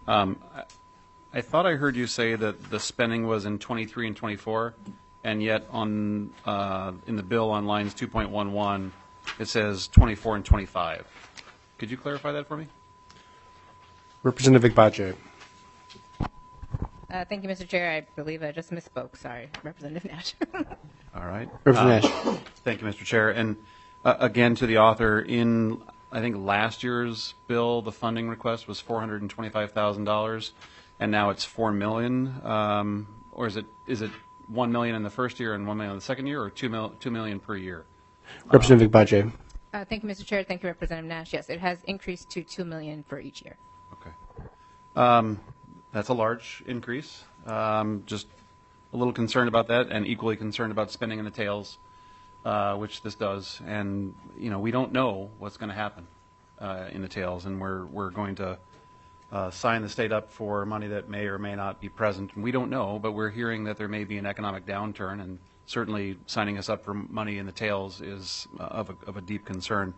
[SPEAKER 7] I thought I heard you say that the spending was in 23 and 24, and yet on in the bill on lines 2.11, it says 24 and 25. Could you clarify that for me?
[SPEAKER 1] Representative Agbaje.
[SPEAKER 12] Thank you, Mr. Chair. I believe I just misspoke. Sorry, Representative Nash.
[SPEAKER 7] All right.
[SPEAKER 1] Representative Nash.
[SPEAKER 7] Thank you, Mr. Chair. And again, to the author, in I think last year's bill, the funding request was $425,000, and now it's $4 million. Or is it $1 million in the first year and $1 million in the second year, or $2 million per year?
[SPEAKER 1] Representative Agbaje.
[SPEAKER 12] Thank you, Mr. Chair. Thank you, Representative Nash. Yes, it has increased to $2 million for each year.
[SPEAKER 7] Okay. That's a large increase. Just a little concerned about that, and equally concerned about spending in the tails, which this does. And we don't know what's going to happen in the tails, and we're going to sign the state up for money that may or may not be present. And we don't know, but we're hearing that there may be an economic downturn, and certainly signing us up for money in the tails is of a deep concern.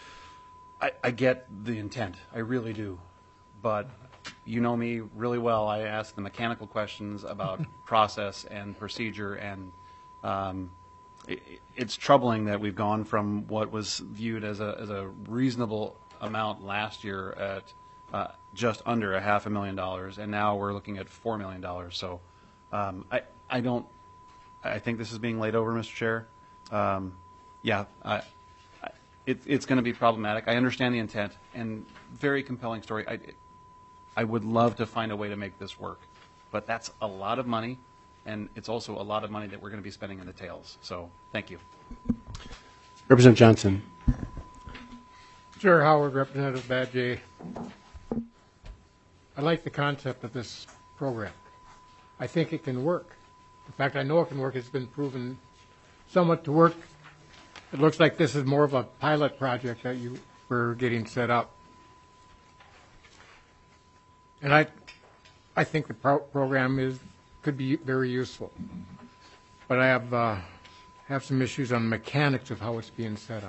[SPEAKER 7] I get the intent, I really do, but you know me really well. I ask the mechanical questions about process and procedure, and it's troubling that we've gone from what was viewed as a reasonable amount last year at just under $500,000, and now we're looking at $4 million. So I think this is being laid over, Mr. Chair. It's going to be problematic. I understand the intent, and very compelling story. I would love to find a way to make this work, but that's a lot of money, and it's also a lot of money that we're going to be spending in the tails. So thank you.
[SPEAKER 1] Representative Johnson.
[SPEAKER 4] Chair Howard, Representative Badgey. I like the concept of this program. I think it can work. In fact, I know it can work. It's been proven somewhat to work. It looks like this is more of a pilot project that you were getting set up. And I think the program could be very useful. But I have some issues on the mechanics of how it's being set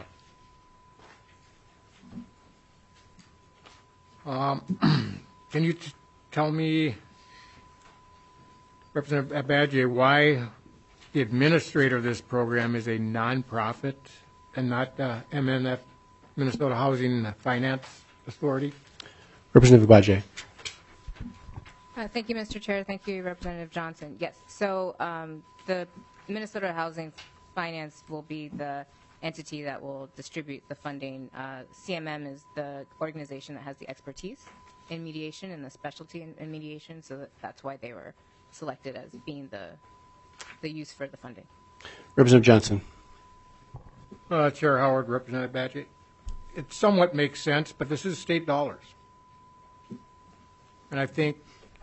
[SPEAKER 4] up. Can you tell me, Representative Badgey, why the administrator of this program is a nonprofit and not MNF, Minnesota Housing Finance Authority?
[SPEAKER 1] Representative Badgey.
[SPEAKER 12] Thank you, Mr. Chair. Thank you, Representative Johnson. Yes, so the Minnesota Housing Finance will be the entity that will distribute the funding. CMM is the organization that has the expertise in mediation and the specialty in mediation, so that's why they were selected as being the use for the funding.
[SPEAKER 1] Representative Johnson.
[SPEAKER 4] Chair Howard, Representative Badgey. It somewhat makes sense, but this is state dollars. And I think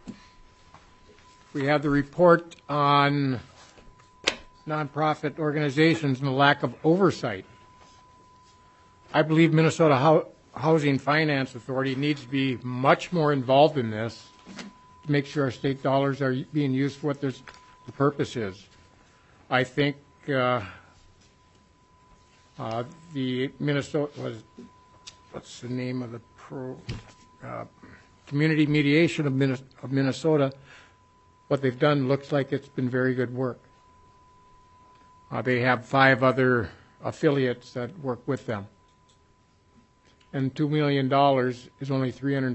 [SPEAKER 4] we have the report on nonprofit organizations and the lack of oversight. I believe Minnesota Housing Finance Authority needs to be much more involved in this to make sure our state dollars are being used for what the purpose is. I think the Minnesota, what's the name of the Community Mediation of Minnesota what they've done looks like it's been very good work. They have 5 other affiliates that work with them. And $2 million is only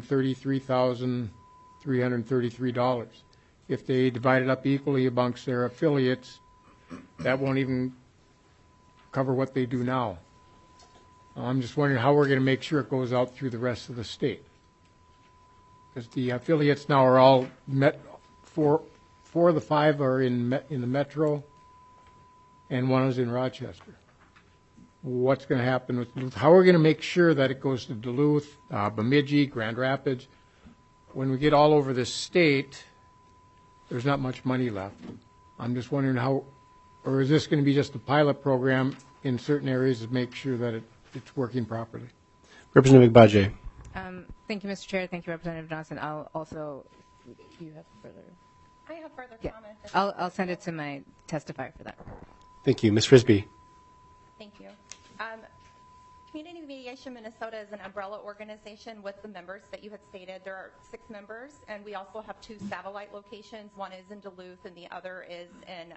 [SPEAKER 4] $333,333. If they divide it up equally amongst their affiliates, that won't even cover what they do now. I'm just wondering how we're going to make sure it goes out through the rest of the state. Because the affiliates now are all four of the 5 are in the metro, and 1 is in Rochester. What's going to happen with Duluth? How are we going to make sure that it goes to Duluth, Bemidji, Grand Rapids? When we get all over the state, there's not much money left. I'm just wondering how, or is this going to be just a pilot program in certain areas to make sure that it's working properly?
[SPEAKER 1] Representative Agbaje.
[SPEAKER 12] Thank you, Mr. Chair. Thank you, Representative Johnson. I'll also, do you have further?
[SPEAKER 15] I have further comments.
[SPEAKER 12] I'll send it to my testifier for that.
[SPEAKER 1] Thank you. Ms. Frisbee.
[SPEAKER 15] Thank you. Community Mediation Minnesota is an umbrella organization with the members that you had stated. There are 6 members, and we also have 2 satellite locations. One is in Duluth, and the other is in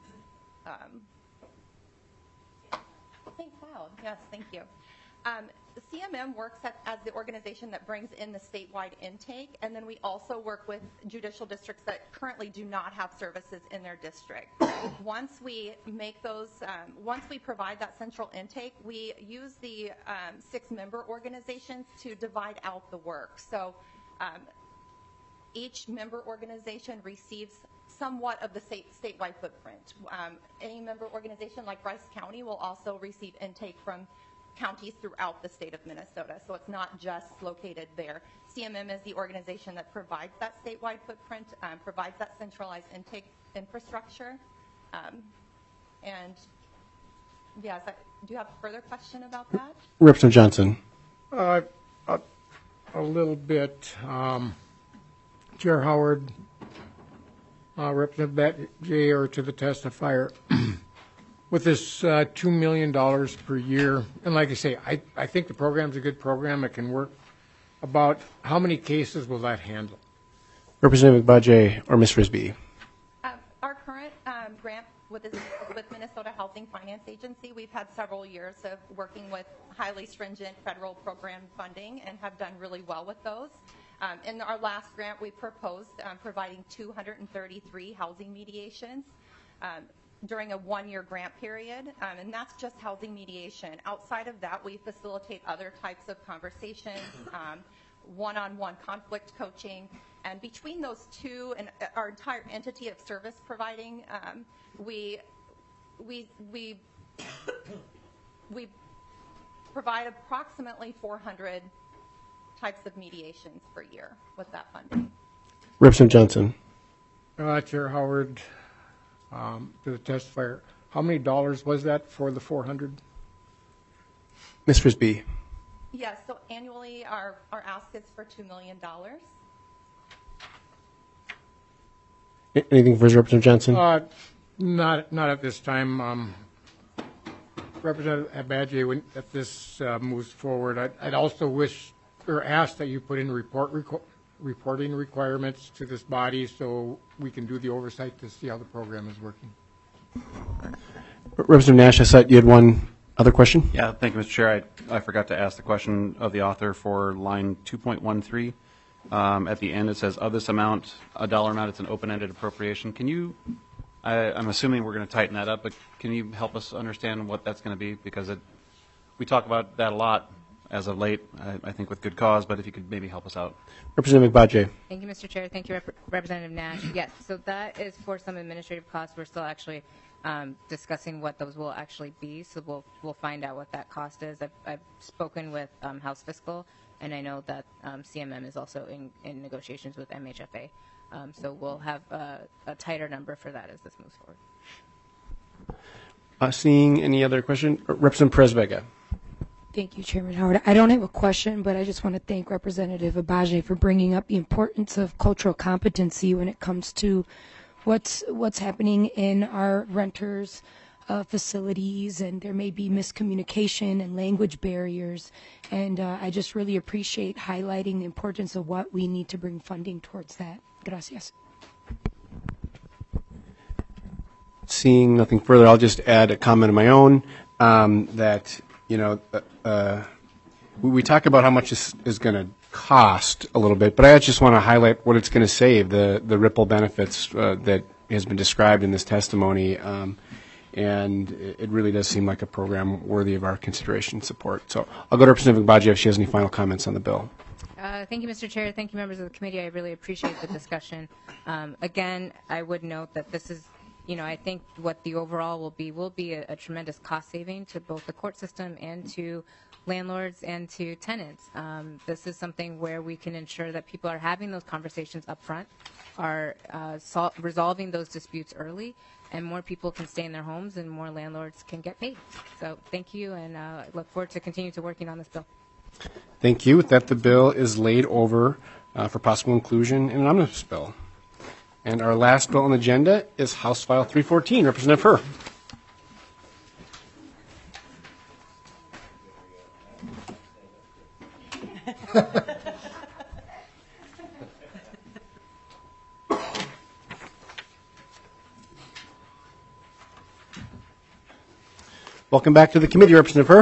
[SPEAKER 15] St. Cloud. Yes, thank you. The CMM works as the organization that brings in the statewide intake, and then we also work with judicial districts that currently do not have services in their district. Once we make those, once we provide that central intake, we use the 6 member organizations to divide out the work. So each member organization receives somewhat of the statewide footprint. Any member organization like Rice County will also receive intake from counties throughout the state of Minnesota, so it's not just located there. CMM is the organization that provides that statewide footprint, provides that centralized intake infrastructure. And yes, do you have a further question about that?
[SPEAKER 1] Representative Johnson.
[SPEAKER 4] A little bit. Chair Howard, Representative Jay, or to the testifier. With this $2 million per year, and like I say, I think the program's a good program. It can work. About how many cases will that handle?
[SPEAKER 1] Representative Agbaje or Ms. Frisbee.
[SPEAKER 15] Our current grant with Minnesota Housing Finance Agency, we've had several years of working with highly stringent federal program funding and have done really well with those. In our last grant, we proposed providing 233 housing mediations during a 1-year grant period, and that's just housing mediation. Outside of that, we facilitate other types of conversations, one-on-one conflict coaching, and between those 2 and our entire entity of service providing, we provide approximately 400 types of mediations per year with that funding.
[SPEAKER 1] Representative Johnson.
[SPEAKER 4] Chair Howard, to the testifier, how many dollars was that for the 400?
[SPEAKER 1] Ms. Frisbee.
[SPEAKER 15] Yes, so annually our ask is for $2 million.
[SPEAKER 1] Anything for Representative Johnson?
[SPEAKER 4] Not at this time. Representative Agbaje, if this moves forward, I'd also wish or ask that you put in reporting requirements to this body so we can do the oversight to see how the program is working.
[SPEAKER 1] Representative Nash, I thought you had one other question.
[SPEAKER 7] Yeah, thank you, Mr. Chair. I forgot to ask the question of the author for line 2.13. At the end, it says, of this amount, a dollar amount, it's an open-ended appropriation. Can you, I'm assuming we're going to tighten that up, but can you help us understand what that's going to be? Because we talk about that a lot as of late, I think with good cause, but if you could maybe help us out.
[SPEAKER 1] Representative Agbaje.
[SPEAKER 12] Thank you, Mr. Chair. Thank you, Representative Nash. Yes, so that is for some administrative costs. We're still actually discussing what those will actually be, so we'll find out what that cost is. I've spoken with House Fiscal, and I know that CMM is also in negotiations with MHFA. So we'll have a tighter number for that as this moves forward.
[SPEAKER 1] Seeing any other question? Representative Perez-Vega.
[SPEAKER 16] Thank you, Chairman Howard. I don't have a question, but I just want to thank Representative Agbaje for bringing up the importance of cultural competency when it comes to what's happening in our renters' facilities, and there may be miscommunication and language barriers. And I just really appreciate highlighting the importance of what we need to bring funding towards that. Gracias.
[SPEAKER 1] Seeing nothing further, I'll just add a comment of my own that, we talk about how much this is going to cost a little bit, but I just want to highlight what it's going to save, the ripple benefits that has been described in this testimony. And it really does seem like a program worthy of our consideration and support. So I'll go to Representative Agbaje if she has any final comments on the bill.
[SPEAKER 12] Thank you, Mr. Chair. Thank you, members of the committee. I really appreciate the discussion. Again, I would note that this is, I think what the overall will be a tremendous cost saving to both the court system and to landlords and to tenants. This is something where we can ensure that people are having those conversations up front, are resolving those disputes early, and more people can stay in their homes and more landlords can get paid. So thank you, and I look forward to continue to working on this bill.
[SPEAKER 1] Thank you. With that, the bill is laid over for possible inclusion in an omnibus bill. And our last bill on the agenda is House File 314. Representative Herr. Welcome back to the committee, Representative Herr.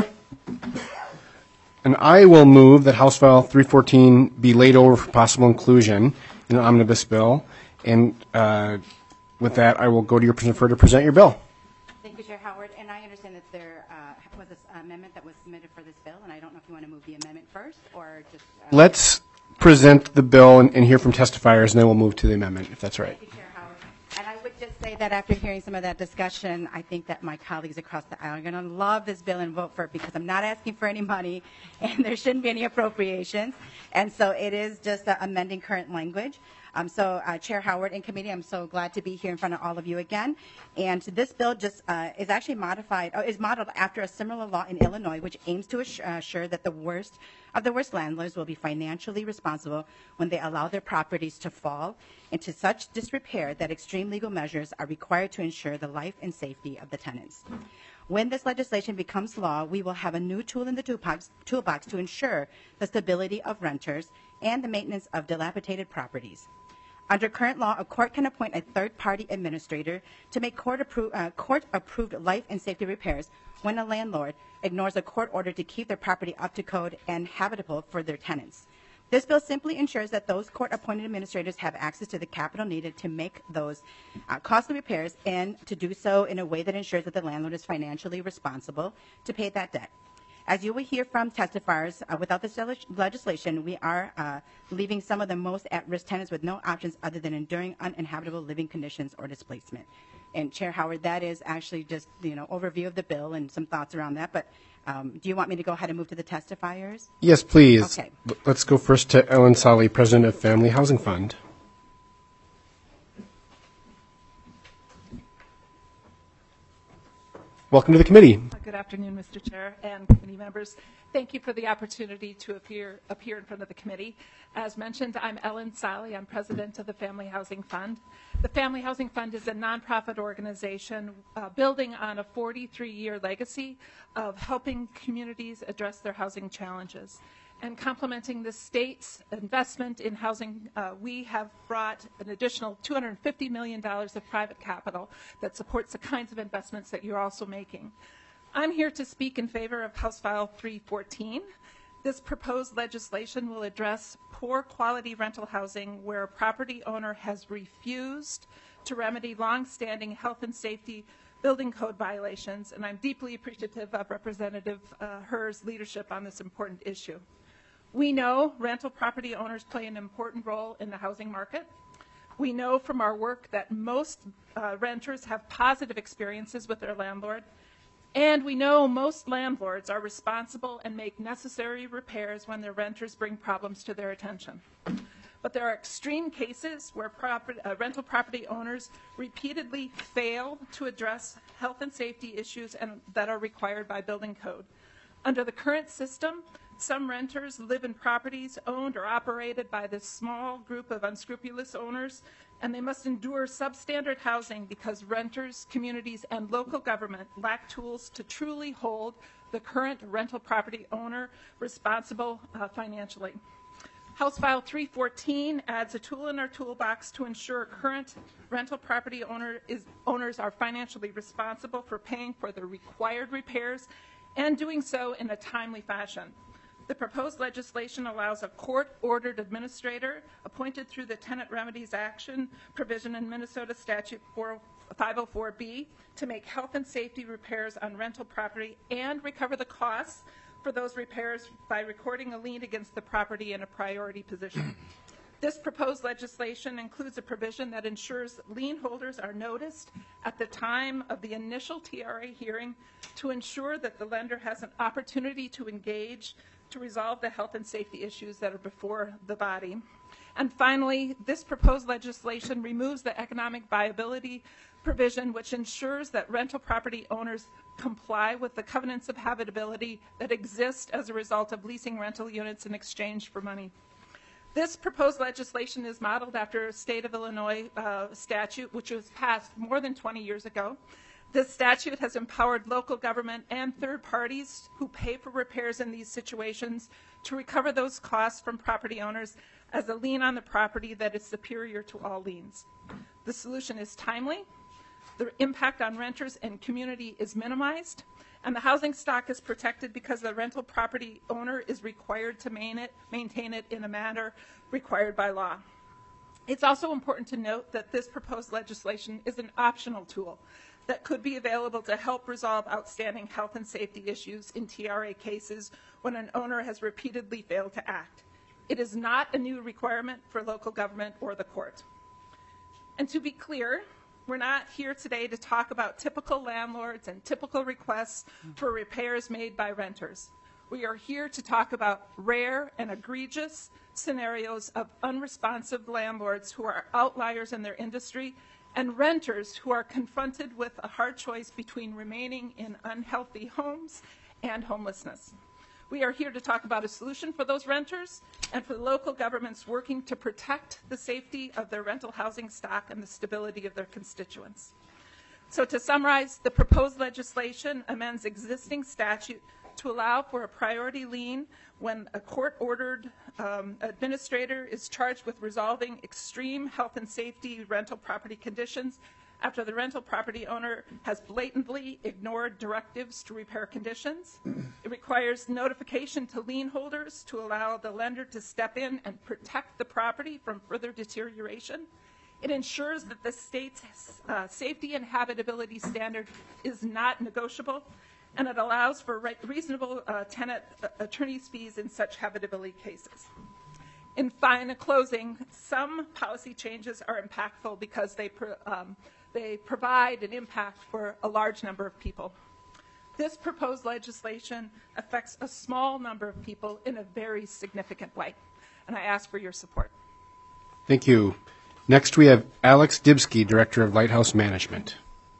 [SPEAKER 1] And I will move that House File 314 be laid over for possible inclusion in an omnibus bill. And with that, I will go to your Representative Herr to present your bill.
[SPEAKER 17] Thank you, Chair Howard. And I understand that there was an amendment that was submitted for this bill, and I don't know if you want to move the amendment first or just...
[SPEAKER 1] Let's present the bill and hear from testifiers, and then we'll move to the amendment, if that's right.
[SPEAKER 17] Thank you, Chair Howard. And I would just say that after hearing some of that discussion, I think that my colleagues across the aisle are going to love this bill and vote for it because I'm not asking for any money, and there shouldn't be any appropriations. And so it is just amending current language. So, Chair Howard and committee, I'm so glad to be here in front of all of you again. And this bill just is actually is modeled after a similar law in Illinois, which aims to assure that the worst of the worst landlords will be financially responsible when they allow their properties to fall into such disrepair that extreme legal measures are required to ensure the life and safety of the tenants. When this legislation becomes law, we will have a new tool in the toolbox to ensure the stability of renters and the maintenance of dilapidated properties. Under current law, a court can appoint a third-party administrator to make court-approved life and safety repairs when a landlord ignores a court order to keep their property up to code and habitable for their tenants. This bill simply ensures that those court-appointed administrators have access to the capital needed to make those costly repairs and to do so in a way that ensures that the landlord is financially responsible to pay that debt. As you will hear from testifiers, without this legislation, we are leaving some of the most at-risk tenants with no options other than enduring uninhabitable living conditions or displacement. And Chair Howard, that is actually just overview of the bill and some thoughts around that. But do you want me to go ahead and move to the testifiers?
[SPEAKER 1] Yes, please.
[SPEAKER 17] Okay.
[SPEAKER 1] Let's go first to Ellen Solly, President of Family Housing Fund. Welcome to the committee.
[SPEAKER 18] Good afternoon, Mr. Chair and committee members. Thank you for the opportunity to appear in front of the committee. As mentioned, I'm Ellen Solly. I'm president of the Family Housing Fund. The Family Housing Fund is a nonprofit organization building on a 43-year legacy of helping communities address their housing challenges. And complementing the state's investment in housing, we have brought an additional $250 million of private capital that supports the kinds of investments that you're also making. I'm here to speak in favor of House File 314. This proposed legislation will address poor quality rental housing where a property owner has refused to remedy long-standing health and safety building code violations, and I'm deeply appreciative of Representative Herr's leadership on this important issue. We know rental property owners play an important role in the housing market. We know from our work that most renters have positive experiences with their landlord. And we know most landlords are responsible and make necessary repairs when their renters bring problems to their attention. But there are extreme cases where rental property owners repeatedly fail to address health and safety issues that are required by building code. Under the current system, some renters live in properties owned or operated by this small group of unscrupulous owners, and they must endure substandard housing because renters, communities, and local government lack tools to truly hold the current rental property owner responsible financially. House File 314 adds a tool in our toolbox to ensure current rental property owners are financially responsible for paying for the required repairs and doing so in a timely fashion. The proposed legislation allows a court-ordered administrator appointed through the Tenant Remedies Action provision in Minnesota Statute 504B to make health and safety repairs on rental property and recover the costs for those repairs by recording a lien against the property in a priority position. This proposed legislation includes a provision that ensures lien holders are noticed at the time of the initial TRA hearing to ensure that the lender has an opportunity to engage to resolve the health and safety issues that are before the body. And finally, this proposed legislation removes the economic viability provision, which ensures that rental property owners comply with the covenants of habitability that exist as a result of leasing rental units in exchange for money. This proposed legislation is modeled after a state of Illinois statute, which was passed more than 20 years ago. This statute has empowered local government and third parties who pay for repairs in these situations to recover those costs from property owners as a lien on the property that is superior to all liens. The solution is timely, the impact on renters and community is minimized, and the housing stock is protected because the rental property owner is required to maintain it in a manner required by law. It's also important to note that this proposed legislation is an optional tool that could be available to help resolve outstanding health and safety issues in TRA cases when an owner has repeatedly failed to act. It is not a new requirement for local government or the court. And to be clear, we're not here today to talk about typical landlords and typical requests for repairs made by renters. We are here to talk about rare and egregious scenarios of unresponsive landlords who are outliers in their industry and renters who are confronted with a hard choice between remaining in unhealthy homes and homelessness. We are here to talk about a solution for those renters and for the local governments working to protect the safety of their rental housing stock and the stability of their constituents. So to summarize, the proposed legislation amends existing statute to allow for a priority lien when a court-ordered administrator is charged with resolving extreme health and safety rental property conditions after the rental property owner has blatantly ignored directives to repair conditions. It requires notification to lien holders to allow the lender to step in and protect the property from further deterioration. It ensures that the state's safety and habitability standard is not negotiable, and it allows for reasonable tenant attorney's fees in such habitability cases. In closing, some policy changes are impactful because they provide an impact for a large number of people. This proposed legislation affects a small number of people in a very significant way, and I ask for your support.
[SPEAKER 1] Thank you. Next, we have Alex Dibski, Director of Lighthouse Management.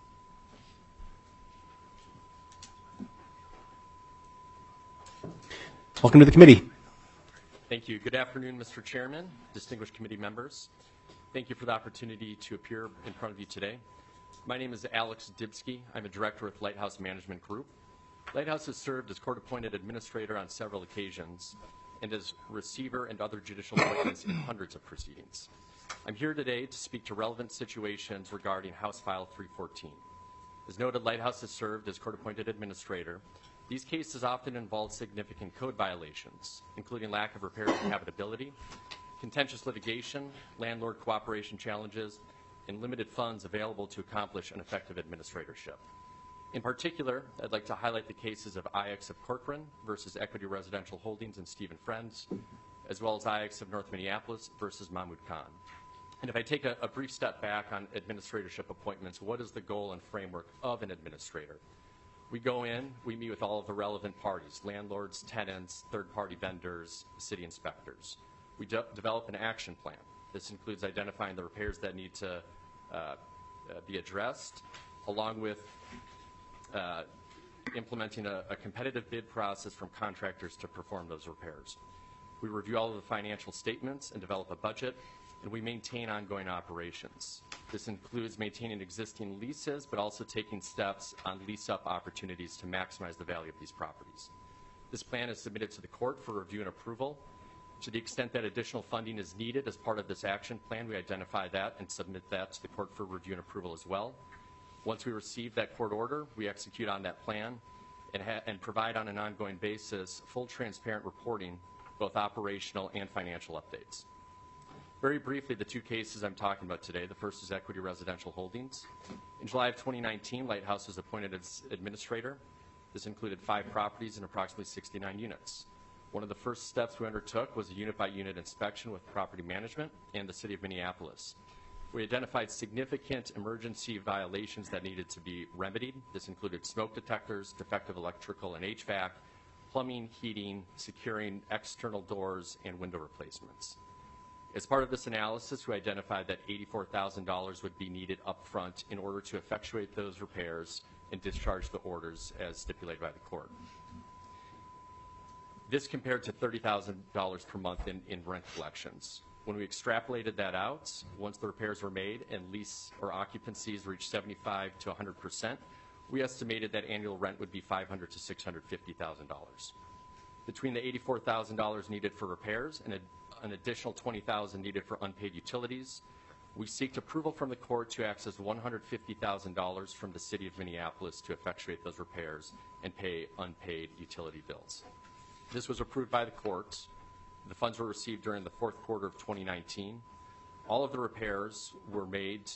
[SPEAKER 1] Welcome to the committee.
[SPEAKER 19] Thank you. Good afternoon, Mr. Chairman, distinguished committee members. Thank you for the opportunity to appear in front of you today. My name is Alex Dibski. I'm a director with Lighthouse Management Group. Lighthouse has served as court-appointed administrator on several occasions and as receiver and other judicial appointments in hundreds of proceedings. I'm here today to speak to relevant situations regarding House File 314. As noted, Lighthouse has served as court-appointed administrator. These cases often involve significant code violations, including lack of repairs and habitability, contentious litigation, landlord cooperation challenges, and limited funds available to accomplish an effective administratorship. In particular, I'd like to highlight the cases of IX of Corcoran versus Equity Residential Holdings and Stephen Friends, as well as IX of North Minneapolis versus Mahmoud Khan. And if I take a brief step back on administratorship appointments, what is the goal and framework of an administrator? We go in, we meet with all of the relevant parties, landlords, tenants, third-party vendors, city inspectors. We develop an action plan. This includes identifying the repairs that need to be addressed, along with implementing a competitive bid process from contractors to perform those repairs. We review all of the financial statements and develop a budget, and we maintain ongoing operations. This includes maintaining existing leases, but also taking steps on lease-up opportunities to maximize the value of these properties. This plan is submitted to the court for review and approval, To the extent that additional funding is needed as part of this action plan, we identify that and submit that to the court for review and approval as well. Once we receive that court order, we execute on that plan and provide on an ongoing basis full transparent reporting, both operational and financial updates. Very briefly, the two cases I'm talking about today. The first is Equity Residential Holdings. In July of 2019, Lighthouse was appointed as administrator. This included 5 properties and approximately 69 units. One of the first steps we undertook was a unit-by-unit inspection with property management and the City of Minneapolis. We identified significant emergency violations that needed to be remedied. This included smoke detectors, defective electrical and HVAC, plumbing, heating, securing external doors, and window replacements. As part of this analysis, we identified that $84,000 would be needed up front in order to effectuate those repairs and discharge the orders as stipulated by the court. This compared to $30,000 per month in rent collections. When we extrapolated that out, once the repairs were made and lease or occupancies reached 75 to 100%, we estimated that annual rent would be $500,000 to $650,000. Between the $84,000 needed for repairs and an additional $20,000 needed for unpaid utilities, we seek approval from the court to access $150,000 from the City of Minneapolis to effectuate those repairs and pay unpaid utility bills. This was approved by the courts. The funds were received during the fourth quarter of 2019. All of the repairs were made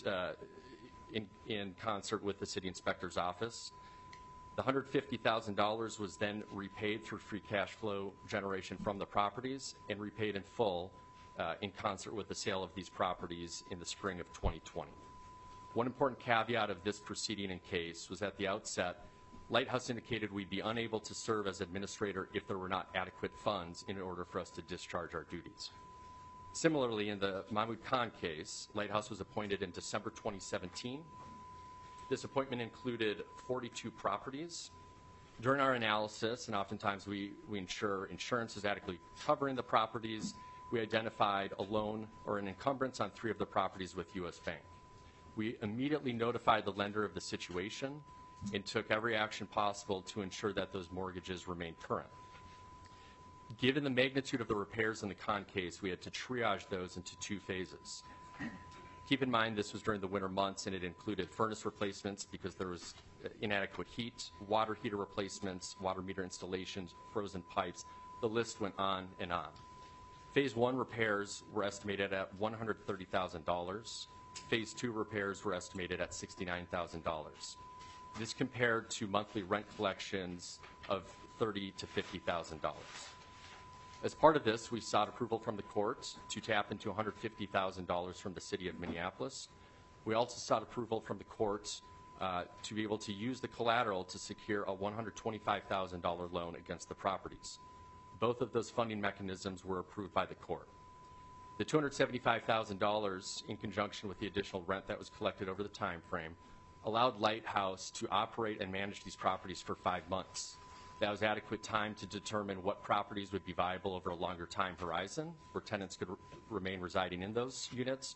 [SPEAKER 19] in concert with the city inspector's office. The $150,000 was then repaid through free cash flow generation from the properties and repaid in full in concert with the sale of these properties in the spring of 2020. One important caveat of this proceeding and case was at the outset, Lighthouse indicated we'd be unable to serve as administrator if there were not adequate funds in order for us to discharge our duties. Similarly, in the Mahmoud Khan case, Lighthouse was appointed in December 2017. This appointment included 42 properties. During our analysis, and oftentimes we ensure insurance is adequately covering the properties, we identified a loan or an encumbrance on 3 of the properties with U.S. Bank. We immediately notified the lender of the situation and took every action possible to ensure that those mortgages remained current. Given the magnitude of the repairs in the Khan case, we had to triage those into 2 phases. Keep in mind this was during the winter months and it included furnace replacements because there was inadequate heat, water heater replacements, water meter installations, frozen pipes. The list went on and on. Phase 1 repairs were estimated at $130,000. Phase 2 repairs were estimated at $69,000. This compared to monthly rent collections of $30,000 to $50,000. As part of this, we sought approval from the court to tap into $150,000 from the City of Minneapolis. We also sought approval from the court to be able to use the collateral to secure a $125,000 loan against the properties. Both of those funding mechanisms were approved by the court. The $275,000, in conjunction with the additional rent that was collected over the time frame, allowed Lighthouse to operate and manage these properties for 5 months. That was adequate time to determine what properties would be viable over a longer time horizon, where tenants could remain residing in those units.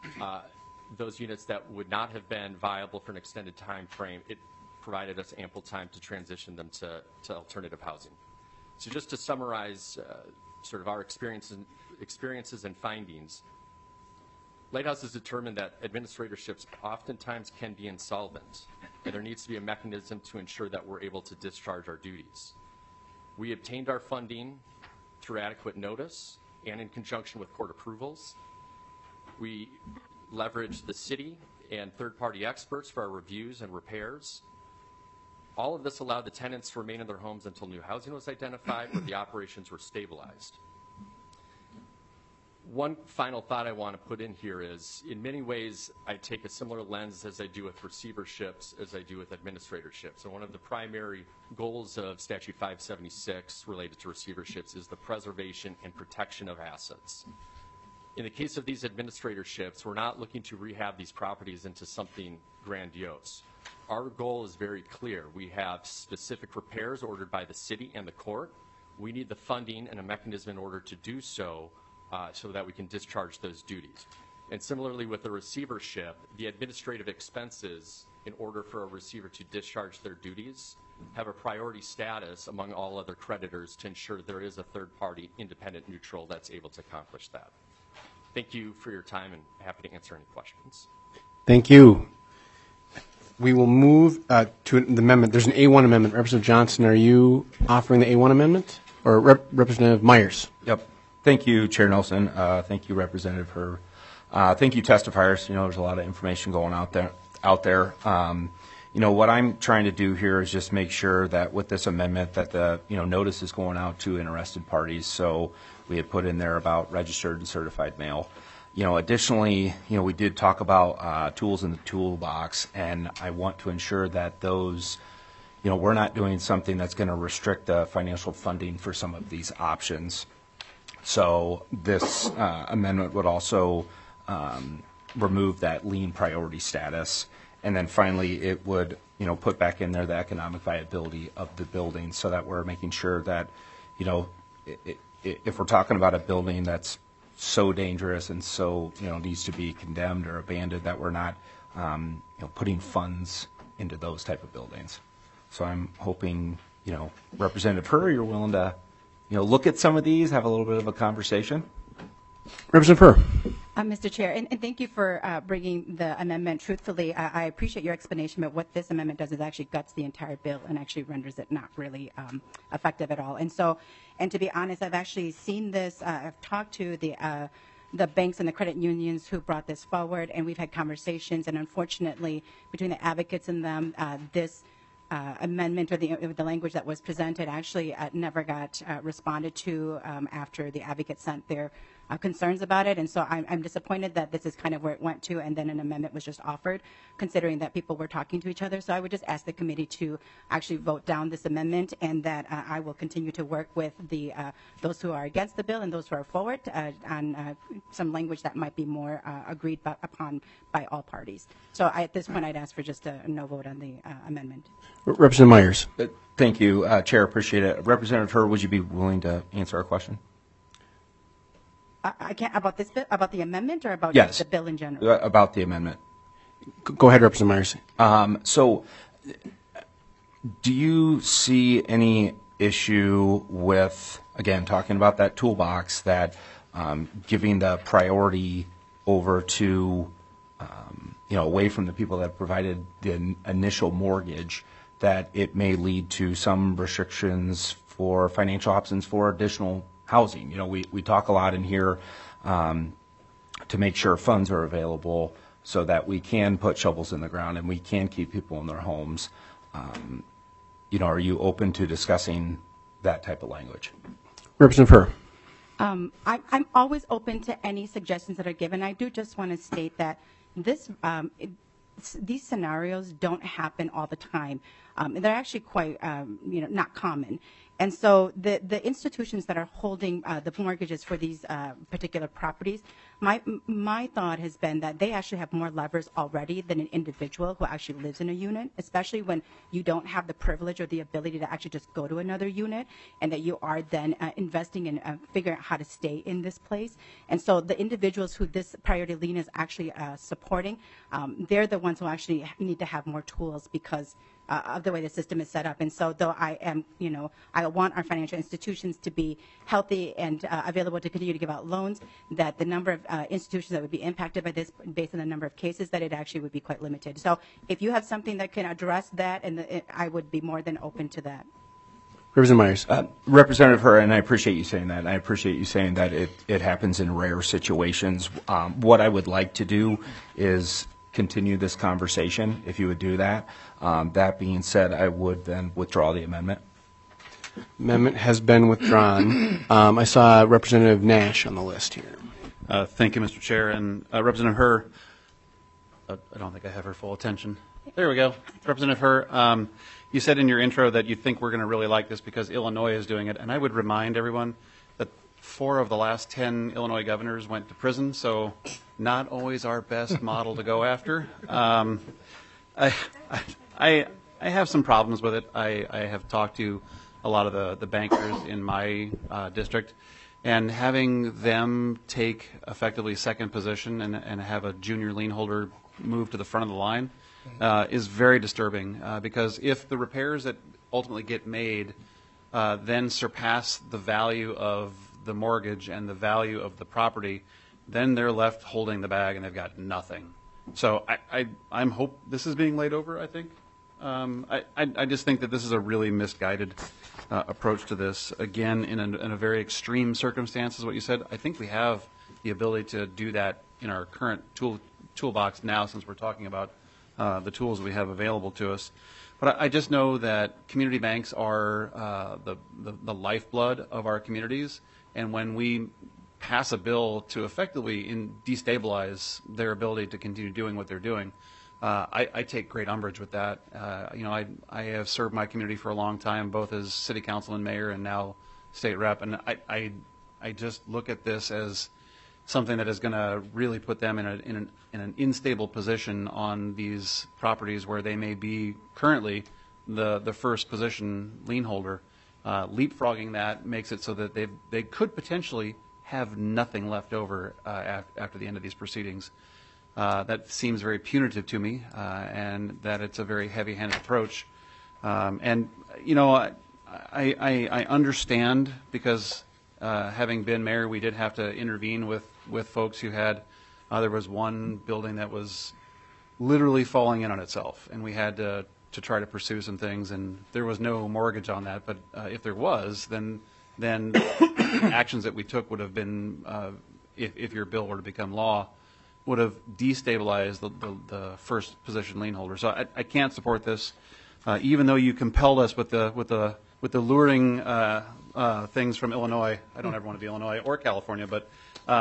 [SPEAKER 19] Those units that would not have been viable for an extended time frame, it provided us ample time to transition them to alternative housing. So just to summarize sort of our experiences and findings, Lighthouse has determined that administratorships oftentimes can be insolvent, and there needs to be a mechanism to ensure that we're able to discharge our duties. We obtained our funding through adequate notice and in conjunction with court approvals. We leveraged the city and third-party experts for our reviews and repairs. All of this allowed the tenants to remain in their homes until new housing was identified or the operations were stabilized. One final thought I want to put in here is, in many ways, I take a similar lens as I do with receiverships as I do with administratorships. And one of the primary goals of Statute 576 related to receiverships is the preservation and protection of assets. In the case of these administratorships, we're not looking to rehab these properties into something grandiose. Our goal is very clear. We have specific repairs ordered by the city and the court. We need the funding and a mechanism in order to do so, so that we can discharge those duties. And similarly with the receivership, the administrative expenses in order for a receiver to discharge their duties, have a priority status among all other creditors to ensure there is a third-party, independent, neutral that's able to accomplish that. Thank you for your time, and happy to answer any questions.
[SPEAKER 1] Thank you. We will move to the amendment. There's an A1 amendment. Representative Johnson, are you offering the A1 amendment? Or Representative Myers?
[SPEAKER 20] Yep. Thank you, Chair Nelson. Thank you, Representative Herr. Thank you, testifiers. You know, there's a lot of information going out there. You know, what I'm trying to do here is just make sure that with this amendment that the, you know, notice is going out to interested parties. So we had put in there about registered and certified mail. You know, additionally, you know, we did talk about tools in the toolbox, and I want to ensure that those, you know, we're not doing something that's going to restrict the financial funding for some of these options. So this amendment would also remove that lien priority status. And then finally, it would, you know, put back in there the economic viability of the building so that we're making sure that, you know, if we're talking about a building that's so dangerous and so, you know, needs to be condemned or abandoned, that we're not, you know, putting funds into those type of buildings. So I'm hoping, you know, Representative Herr, you're willing to, you know, look at some of these, have a little bit of a conversation.
[SPEAKER 1] Representative Herr.
[SPEAKER 17] Mr. Chair, and thank you for bringing the amendment. Truthfully, I appreciate your explanation, but what this amendment does is actually guts the entire bill and actually renders it not really effective at all. And so, and to be honest, I've actually seen this. I've talked to the banks and the credit unions who brought this forward, and we've had conversations. And unfortunately, between the advocates and them, this amendment or the language that was presented actually never got responded to after the advocates sent their concerns about it. And so I'm disappointed that this is kind of where it went to, and then an amendment was just offered, considering that people were talking to each other. So I would just ask the committee to actually vote down this amendment, and that I will continue to work with the those who are against the bill and those who are forward on some language that might be more agreed upon by all parties. So at this point, I'd ask for just a no vote on the amendment.
[SPEAKER 1] Representative Myers.
[SPEAKER 20] Thank you, Chair. Appreciate it. Representative Herr, would you be willing to answer our question?
[SPEAKER 17] I can't, about this bill, about the amendment, or about
[SPEAKER 20] Yes.
[SPEAKER 17] the bill in general?
[SPEAKER 20] About the amendment.
[SPEAKER 1] Go ahead, Representative Myers.
[SPEAKER 20] So do you see any issue with, again, talking about that toolbox, that giving the priority over to, you know, away from the people that provided the initial mortgage, that it may lead to some restrictions for financial options for additional housing? You know, we talk a lot in here to make sure funds are available so that we can put shovels in the ground and we can keep people in their homes. You know, are you open to discussing that type of language?
[SPEAKER 1] Representative Herr.
[SPEAKER 17] I'm always open to any suggestions that are given. I do just want to state that this these scenarios don't happen all the time. They're actually quite, you know, not common. And so the institutions that are holding the mortgages for these particular properties, my thought has been that they actually have more levers already than an individual who actually lives in a unit, especially when you don't have the privilege or the ability to actually just go to another unit, and that you are then investing in figuring out how to stay in this place. And so the individuals who this priority lien is actually supporting, they're the ones who actually need to have more tools because of the way the system is set up. And so though I am, you know, I want our financial institutions to be healthy and available to continue to give out loans, that the number of institutions that would be impacted by this based on the number of cases, that it actually would be quite limited. So if you have something that can address that, and I would be more than open to that.
[SPEAKER 1] Representative Myers.
[SPEAKER 20] Representative Herr, and I appreciate you saying that. And I appreciate you saying that it happens in rare situations. What I would like to do is continue this conversation, if you would do that. That being said, I would then withdraw the amendment.
[SPEAKER 1] Amendment has been withdrawn. I saw Representative Nash on the list here.
[SPEAKER 7] Thank you, Mr. Chair. And Representative Herr, I don't think I have her full attention. There we go. Representative Herr, you said in your intro that you think we're going to really like this because Illinois is doing it. And I would remind everyone that 4 of the last 10 Illinois governors went to prison, so not always our best model to go after. I have some problems with it. I have talked to a lot of the bankers in my district, And having them take effectively second position and have a junior lien holder move to the front of the line is very disturbing because if the repairs that ultimately get made then surpass the value of the mortgage and the value of the property, then they're left holding the bag and they've got nothing. So I'm hope this is being laid over, I think. I just think that this is a really misguided approach to this. Again, in a very extreme circumstance, is what you said. I think we have the ability to do that in our current toolbox now, since we're talking about the tools we have available to us. But I just know that community banks are the lifeblood of our communities, and when we pass a bill to effectively destabilize their ability to continue doing what they're doing, I take great umbrage with that. I have served my community for a long time, both as city council and mayor, and now state rep, and I just look at this as something that is going to really put them in an unstable position on these properties where they may be currently the first position lien holder. Leapfrogging that makes it so that they could potentially have nothing left over after the end of these proceedings. That seems very punitive to me, and that it's a very heavy-handed approach. I understand because having been mayor, we did have to intervene with folks who had. There was one building that was literally falling in on itself, and we had to try to pursue some things, and there was no mortgage on that. But if there was, then actions that we took would have been, if your bill were to become law, would have destabilized the first position lien holder. So I can't support this, even though you compelled us with the luring things from Illinois. I don't ever want to be Illinois or California, but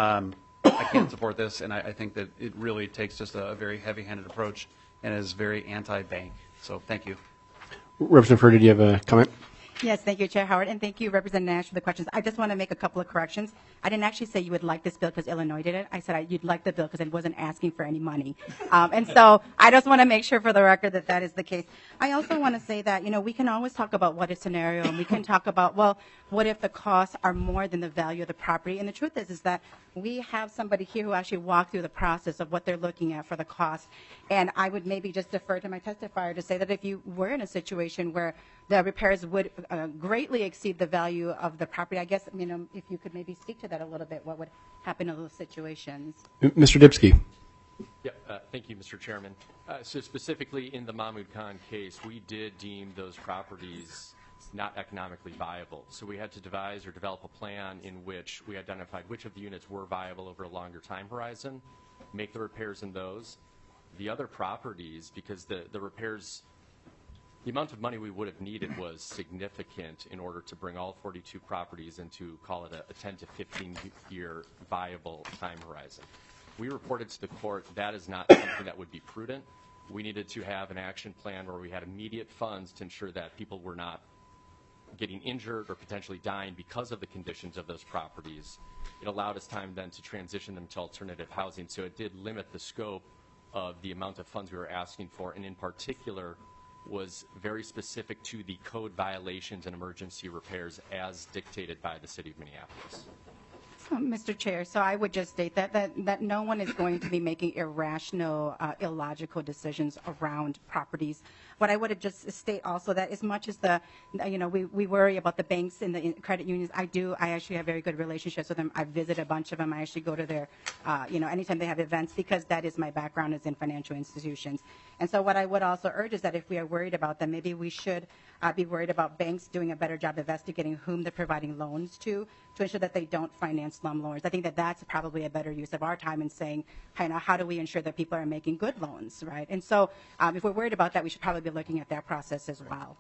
[SPEAKER 7] I can't support this, and I think that it really takes just a very heavy-handed approach and is very anti-bank. So thank you.
[SPEAKER 1] Representative Furr, did you have a comment?
[SPEAKER 17] Yes, thank you, Chair Howard, and thank you, Representative Nash, for the questions. I just want to make a couple of corrections. I didn't actually say you would like this bill because Illinois did it. I said you'd like the bill because I wasn't asking for any money. And so I just want to make sure for the record that that is the case. I also want to say that, we can always talk about what if scenario, and we can talk about, well, what if the costs are more than the value of the property? And the truth is that we have somebody here who actually walked through the process of what they're looking at for the cost. And I would maybe just defer to my testifier to say that if you were in a situation where the repairs would greatly exceed the value of the property, I guess, if you could maybe speak to that a little bit, what would happen in those situations?
[SPEAKER 1] Mr. Dipsky.
[SPEAKER 19] Yeah, thank you, Mr. Chairman. So specifically in the Mahmoud Khan case, we did deem those properties not economically viable. So we had to devise or develop a plan in which we identified which of the units were viable over a longer time horizon, make the repairs in those. The other properties, because the repairs, the amount of money we would have needed was significant in order to bring all 42 properties into, call it a 10 to 15-year viable time horizon. We reported to the court that is not something that would be prudent. We needed to have an action plan where we had immediate funds to ensure that people were not getting injured or potentially dying because of the conditions of those properties. It allowed us time then to transition them to alternative housing, so it did limit the scope of the amount of funds we were asking for, and in particular was very specific to the code violations and emergency repairs as dictated by the City of Minneapolis.
[SPEAKER 17] Mr. Chair, so I would just state that no one is going to be making irrational, illogical decisions around properties. What I would just state also that as much as we worry about the banks and the credit unions, I actually have very good relationships with them. I visit a bunch of them. I actually go to their, anytime they have events, because that is my background is in financial institutions. And so what I would also urge is that if we are worried about them, maybe we should be worried about banks doing a better job investigating whom they're providing loans to ensure that they don't finance slum loans. I think that that's probably a better use of our time in saying, how do we ensure that people are making good loans, right? And so if we're worried about that, we should probably be looking at that process as well.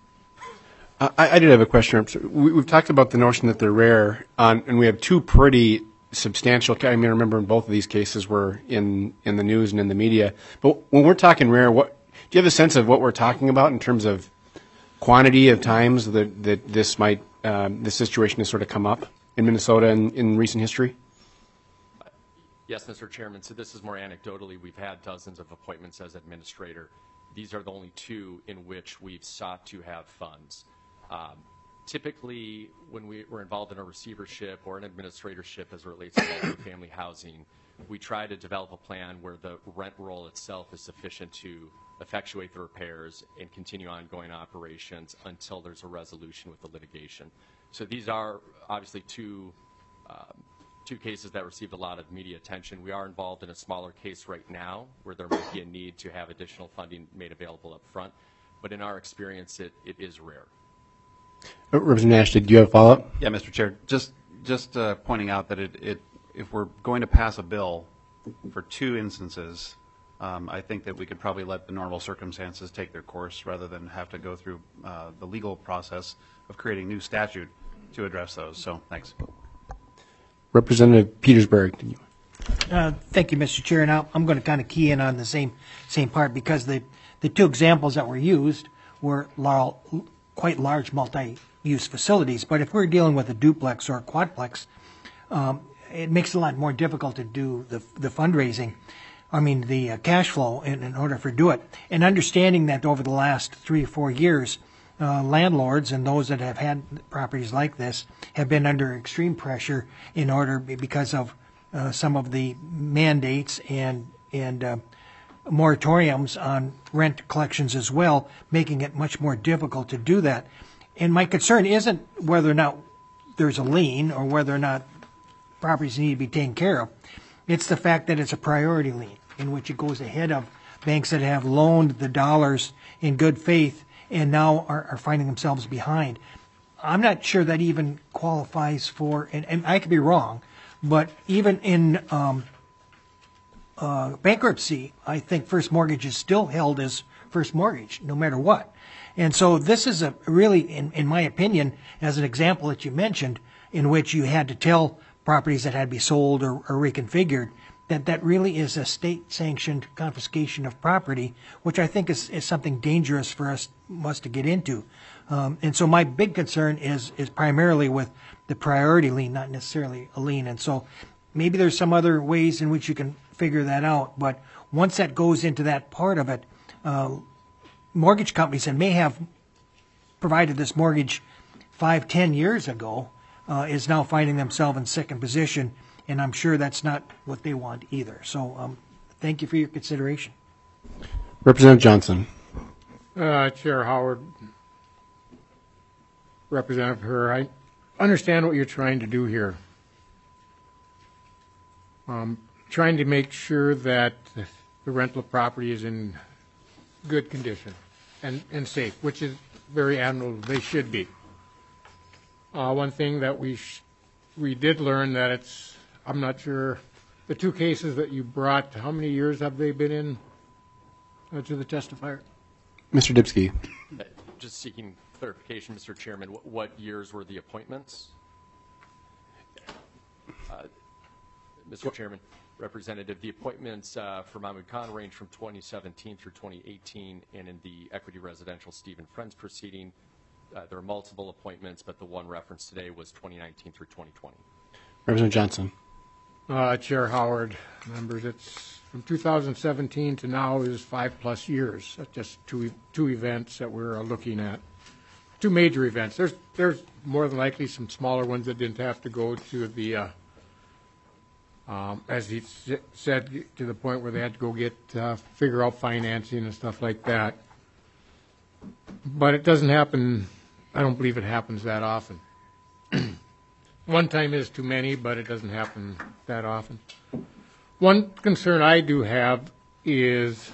[SPEAKER 1] I did have a question. We've talked about the notion that they're rare, and we have two pretty substantial, I remember in both of these cases were in the news and in the media. But when we're talking rare, do you have a sense of what we're talking about in terms of quantity of times that this situation has sort of come up in Minnesota in recent history?
[SPEAKER 19] Yes, Mr. Chairman. So this is more anecdotally. We've had dozens of appointments as administrator. These are the only two in which we've sought to have funds. Typically, when we're involved in a receivership or an administratorship as it relates to multifamily housing, we try to develop a plan where the rent roll itself is sufficient to effectuate the repairs and continue ongoing operations until there's a resolution with the litigation. So these are obviously two cases that received a lot of media attention. We are involved in a smaller case right now where there might be a need to have additional funding made available up front, but in our experience, it is rare.
[SPEAKER 1] Representative Nash, did you have a follow-up?
[SPEAKER 7] Yeah, Mr. Chair. Just pointing out that if we're going to pass a bill for two instances, I think that we could probably let the normal circumstances take their course rather than have to go through the legal process of creating new statute to address those. So, thanks.
[SPEAKER 1] Representative Petersburg. Did you?
[SPEAKER 21] Thank you, Mr. Chair. Now, I'm going to kind of key in on the same part because the two examples that were used were quite large multi-use facilities. But if we're dealing with a duplex or a quadplex, it makes it a lot more difficult to do the fundraising. I mean, the cash flow in order to do it. And understanding that over the last 3 or 4 years, landlords and those that have had properties like this have been under extreme pressure because of some of the mandates and moratoriums on rent collections as well, making it much more difficult to do that. And my concern isn't whether or not there's a lien or whether or not properties need to be taken care of. It's the fact that it's a priority lien in which it goes ahead of banks that have loaned the dollars in good faith and now are finding themselves behind. I'm not sure that even qualifies for, and I could be wrong, but even in bankruptcy, I think first mortgage is still held as first mortgage, no matter what. And so this is a really, in my opinion, as an example that you mentioned, in which you had to tell properties that had to be sold or reconfigured, that really is a state-sanctioned confiscation of property, which I think is something dangerous for us to get into. And so my big concern is primarily with the priority lien, not necessarily a lien. And so maybe there's some other ways in which you can figure that out. But once that goes into that part of it, mortgage companies that may have provided this mortgage 5-10 years ago is now finding themselves in second position, and I'm sure that's not what they want either. So thank you for your consideration.
[SPEAKER 1] Representative Johnson.
[SPEAKER 4] Chair Howard, Representative Herr, I understand what you're trying to do here. Trying to make sure that the rental property is in good condition and safe, which is very admirable. They should be. One thing that we did learn that I'm not sure, the two cases that you brought, how many years have they been in to the testifier?
[SPEAKER 1] Mr. Dipsky.
[SPEAKER 19] Just seeking clarification, Mr. Chairman, what years were the appointments? Mr. Chairman, Representative, the appointments for Mahmoud Khan range from 2017 through 2018, and in the Equity Residential Stephen Friends proceeding, there are multiple appointments, but the one referenced today was 2019 through 2020.
[SPEAKER 1] Representative Johnson.
[SPEAKER 4] Chair Howard, members, it's from 2017 to now is 5+ years. That's just two events that we're looking at. Two major events. There's more than likely some smaller ones that didn't have to go to the, as he said, to the point where they had to go figure out financing and stuff like that. But it doesn't happen, I don't believe it happens that often. One time is too many, but it doesn't happen that often. One concern I do have is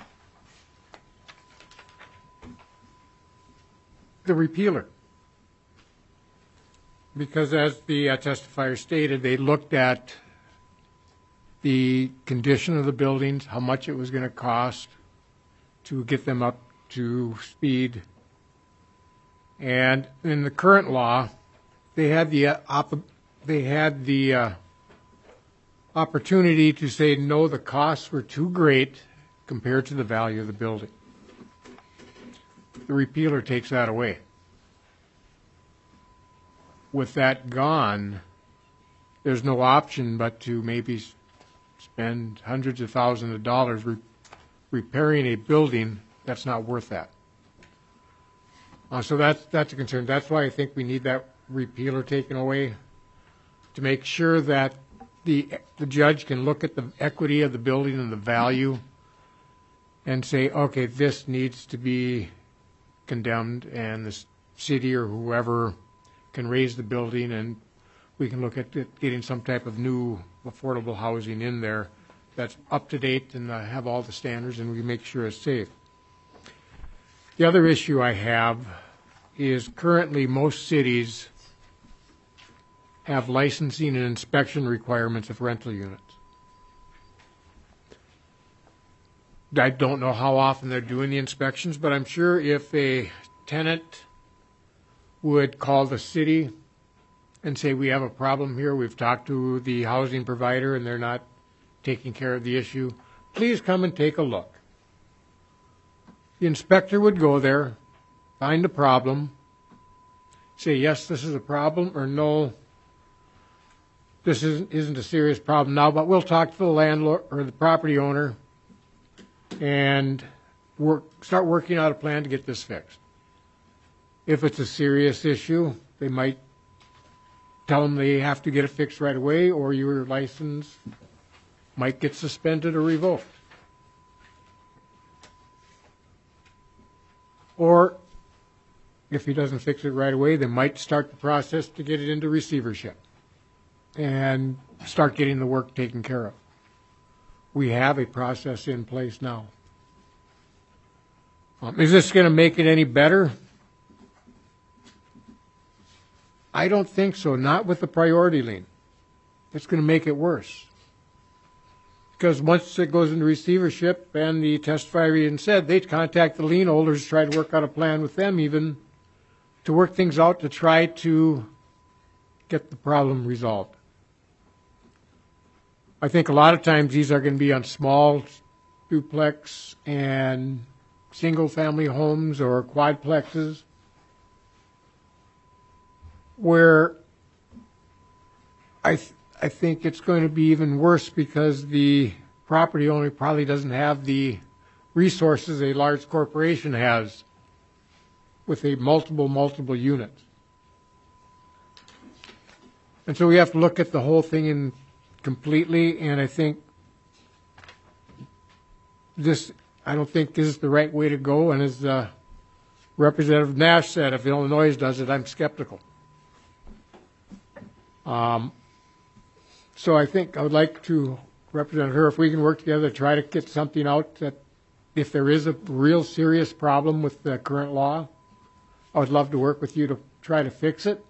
[SPEAKER 4] the repealer. Because as the testifier stated, they looked at the condition of the buildings, how much it was going to cost to get them up to speed. And in the current law, they had the opportunity to say, no, the costs were too great compared to the value of the building. The repealer takes that away. With that gone, there's no option but to maybe spend hundreds of thousands of dollars repairing a building that's not worth that. So that's a concern. That's why I think we need that repealer taken away, to make sure that the judge can look at the equity of the building and the value and say, okay, this needs to be condemned, and the city or whoever can raise the building, and we can look at getting some type of new affordable housing in there that's up to date and have all the standards, and we make sure it's safe. The other issue I have is currently most cities have licensing and inspection requirements of rental units. I don't know how often they're doing the inspections, but I'm sure if a tenant would call the city and say, we have a problem here, we've talked to the housing provider and they're not taking care of the issue, please come and take a look. The inspector would go there, find a problem, say, yes, this is a problem, or no, this isn't a serious problem now, but we'll talk to the landlord or the property owner and start working out a plan to get this fixed. If it's a serious issue, they might tell them they have to get it fixed right away, or your license might get suspended or revoked. Or if he doesn't fix it right away, they might start the process to get it into receivership and start getting the work taken care of. We have a process in place now. Is this going to make it any better? I don't think so, not with the priority lien. It's going to make it worse. Because once it goes into receivership, and the testifier even said, they'd contact the lien holders, try to work out a plan with them even, to work things out to try to get the problem resolved. I think a lot of times these are going to be on small duplex and single-family homes or quadplexes, where I think it's going to be even worse because the property owner probably doesn't have the resources a large corporation has with a multiple units. And so we have to look at the whole thing in completely, and I think I don't think this is the right way to go, and as Representative Nash said, if Illinois does it, I'm skeptical. So I think I would like to represent her, if we can work together to try to get something out that if there is a real serious problem with the current law, I would love to work with you to try to fix it.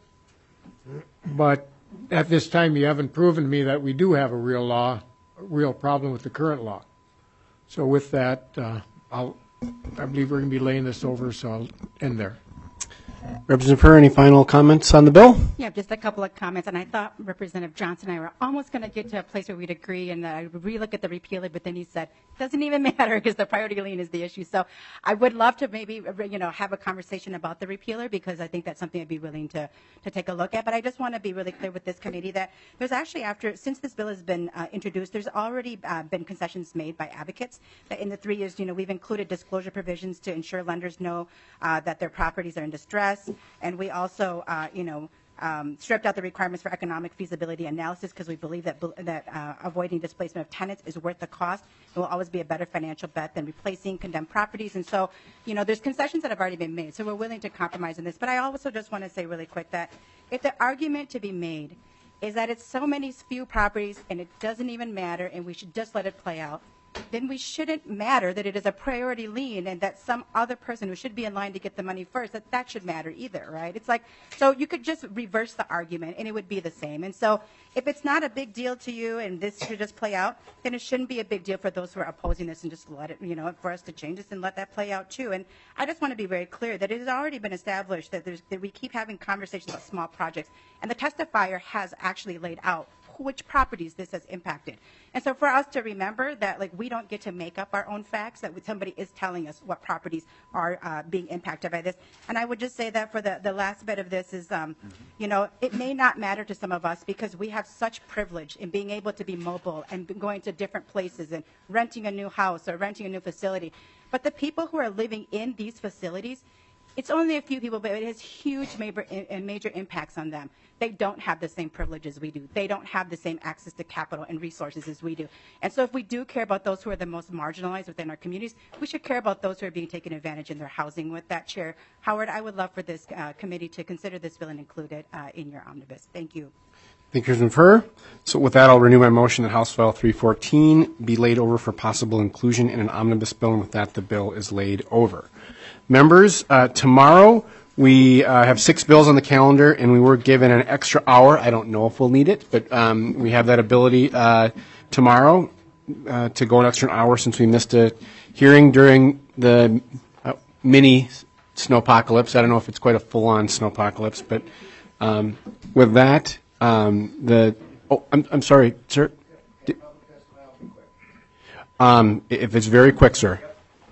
[SPEAKER 4] But at this time, you haven't proven to me that we do have a real problem with the current law. So with that, I believe we're going to be laying this over, so I'll end there.
[SPEAKER 1] Representative Herr, any final comments on the bill?
[SPEAKER 17] Yeah, just a couple of comments. And I thought Representative Johnson and I were almost going to get to a place where we'd agree and I would relook at the repeal it, but then he said, it doesn't even matter because the priority lien is the issue. So I would love to maybe, have a conversation about the repealer because I think that's something I'd be willing to take a look at. But I just want to be really clear with this committee that there's actually since this bill has been introduced, there's already been concessions made by advocates that in the 3 years, we've included disclosure provisions to ensure lenders know that their properties are in distress. And we also, stripped out the requirements for economic feasibility analysis because we believe that avoiding displacement of tenants is worth the cost. It will always be a better financial bet than replacing condemned properties. And so, there's concessions that have already been made. So we're willing to compromise on this. But I also just want to say really quick that if the argument to be made is that it's so many few properties and it doesn't even matter and we should just let it play out, then we shouldn't matter that it is a priority lien and that some other person who should be in line to get the money first, that should matter either, right? It's like, so you could just reverse the argument and it would be the same. And so if it's not a big deal to you and this should just play out, then it shouldn't be a big deal for those who are opposing this and just let it, for us to change this and let that play out too. And I just want to be very clear that it has already been established that we keep having conversations about small projects. And the testifier has actually laid out which properties this has impacted. And so for us to remember that we don't get to make up our own facts, that somebody is telling us what properties are being impacted by this. And I would just say that for the last bit of this is, it may not matter to some of us because we have such privilege in being able to be mobile and going to different places and renting a new house or renting a new facility. But the people who are living in these facilities, It's only a few people, but it has huge major impacts on them. They don't have the same privileges we do. They don't have the same access to capital and resources as we do. And so if we do care about those who are the most marginalized within our communities, we should care about those who are being taken advantage in their housing. With that, Chair Howard, I would love for this committee to consider this bill and include it in your omnibus. Thank you.
[SPEAKER 1] Thank you, Ms. Furr. So with that, I'll renew my motion that House File 314 be laid over for possible inclusion in an omnibus bill, and with that, the bill is laid over. Members, tomorrow we have 6 bills on the calendar, and we were given an extra hour. I don't know if we'll need it, but we have that ability tomorrow to go an extra hour since we missed a hearing during the mini snowpocalypse. I don't know if it's quite a full-on snowpocalypse, but with that, I'm sorry, sir. If it's very quick, sir.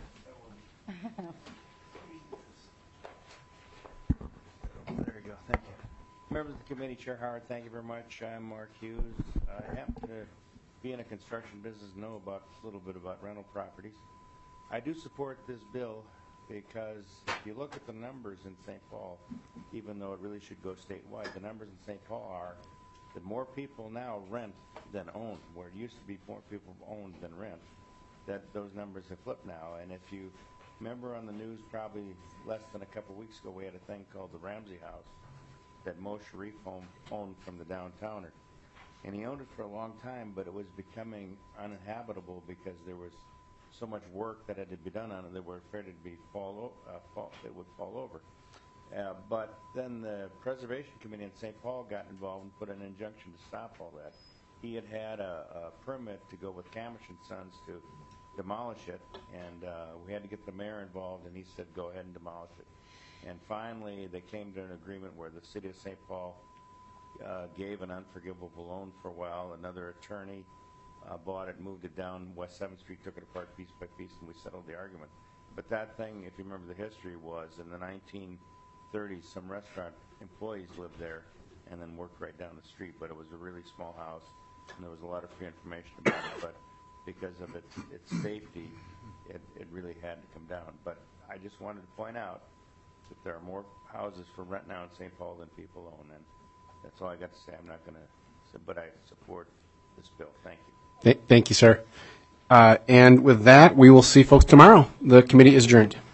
[SPEAKER 5] There you go. Thank you. Members of the committee, Chair Howard, thank you very much. I'm Mark Hughes. I happen to be in a construction business, know about a little bit about rental properties. I do support this bill because if you look at the numbers in St. Paul, even though it really should go statewide, the numbers in St. Paul are that more people now rent than own, where it used to be more people owned than rent, that those numbers have flipped now. And if you remember on the news probably less than a couple weeks ago, we had a thing called the Ramsey House that Mo Sharif owned from the downtowner. And he owned it for a long time, but it was becoming uninhabitable because there was so much work that had to be done on it that we're afraid it would fall over. But then the Preservation Committee in St. Paul got involved and put an injunction to stop all that. He had a permit to go with Camish and Sons to demolish it, and we had to get the mayor involved, and he said, go ahead and demolish it. And finally, they came to an agreement where the city of St. Paul gave an unforgivable loan for a while. Another attorney bought it, moved it down West 7th Street, took it apart piece by piece, and we settled the argument. But that thing, if you remember the history, was in the 1930s, some restaurant employees lived there and then worked right down the street. But it was a really small house, and there was a lot of free information about it. But because of its safety, it really had to come down. But I just wanted to point out that there are more houses for rent now in St. Paul than people own, and that's all I got to say. I'm not going to, but I support this bill. Thank you.
[SPEAKER 1] Thank you, sir. And with that, we will see folks tomorrow. The committee is adjourned.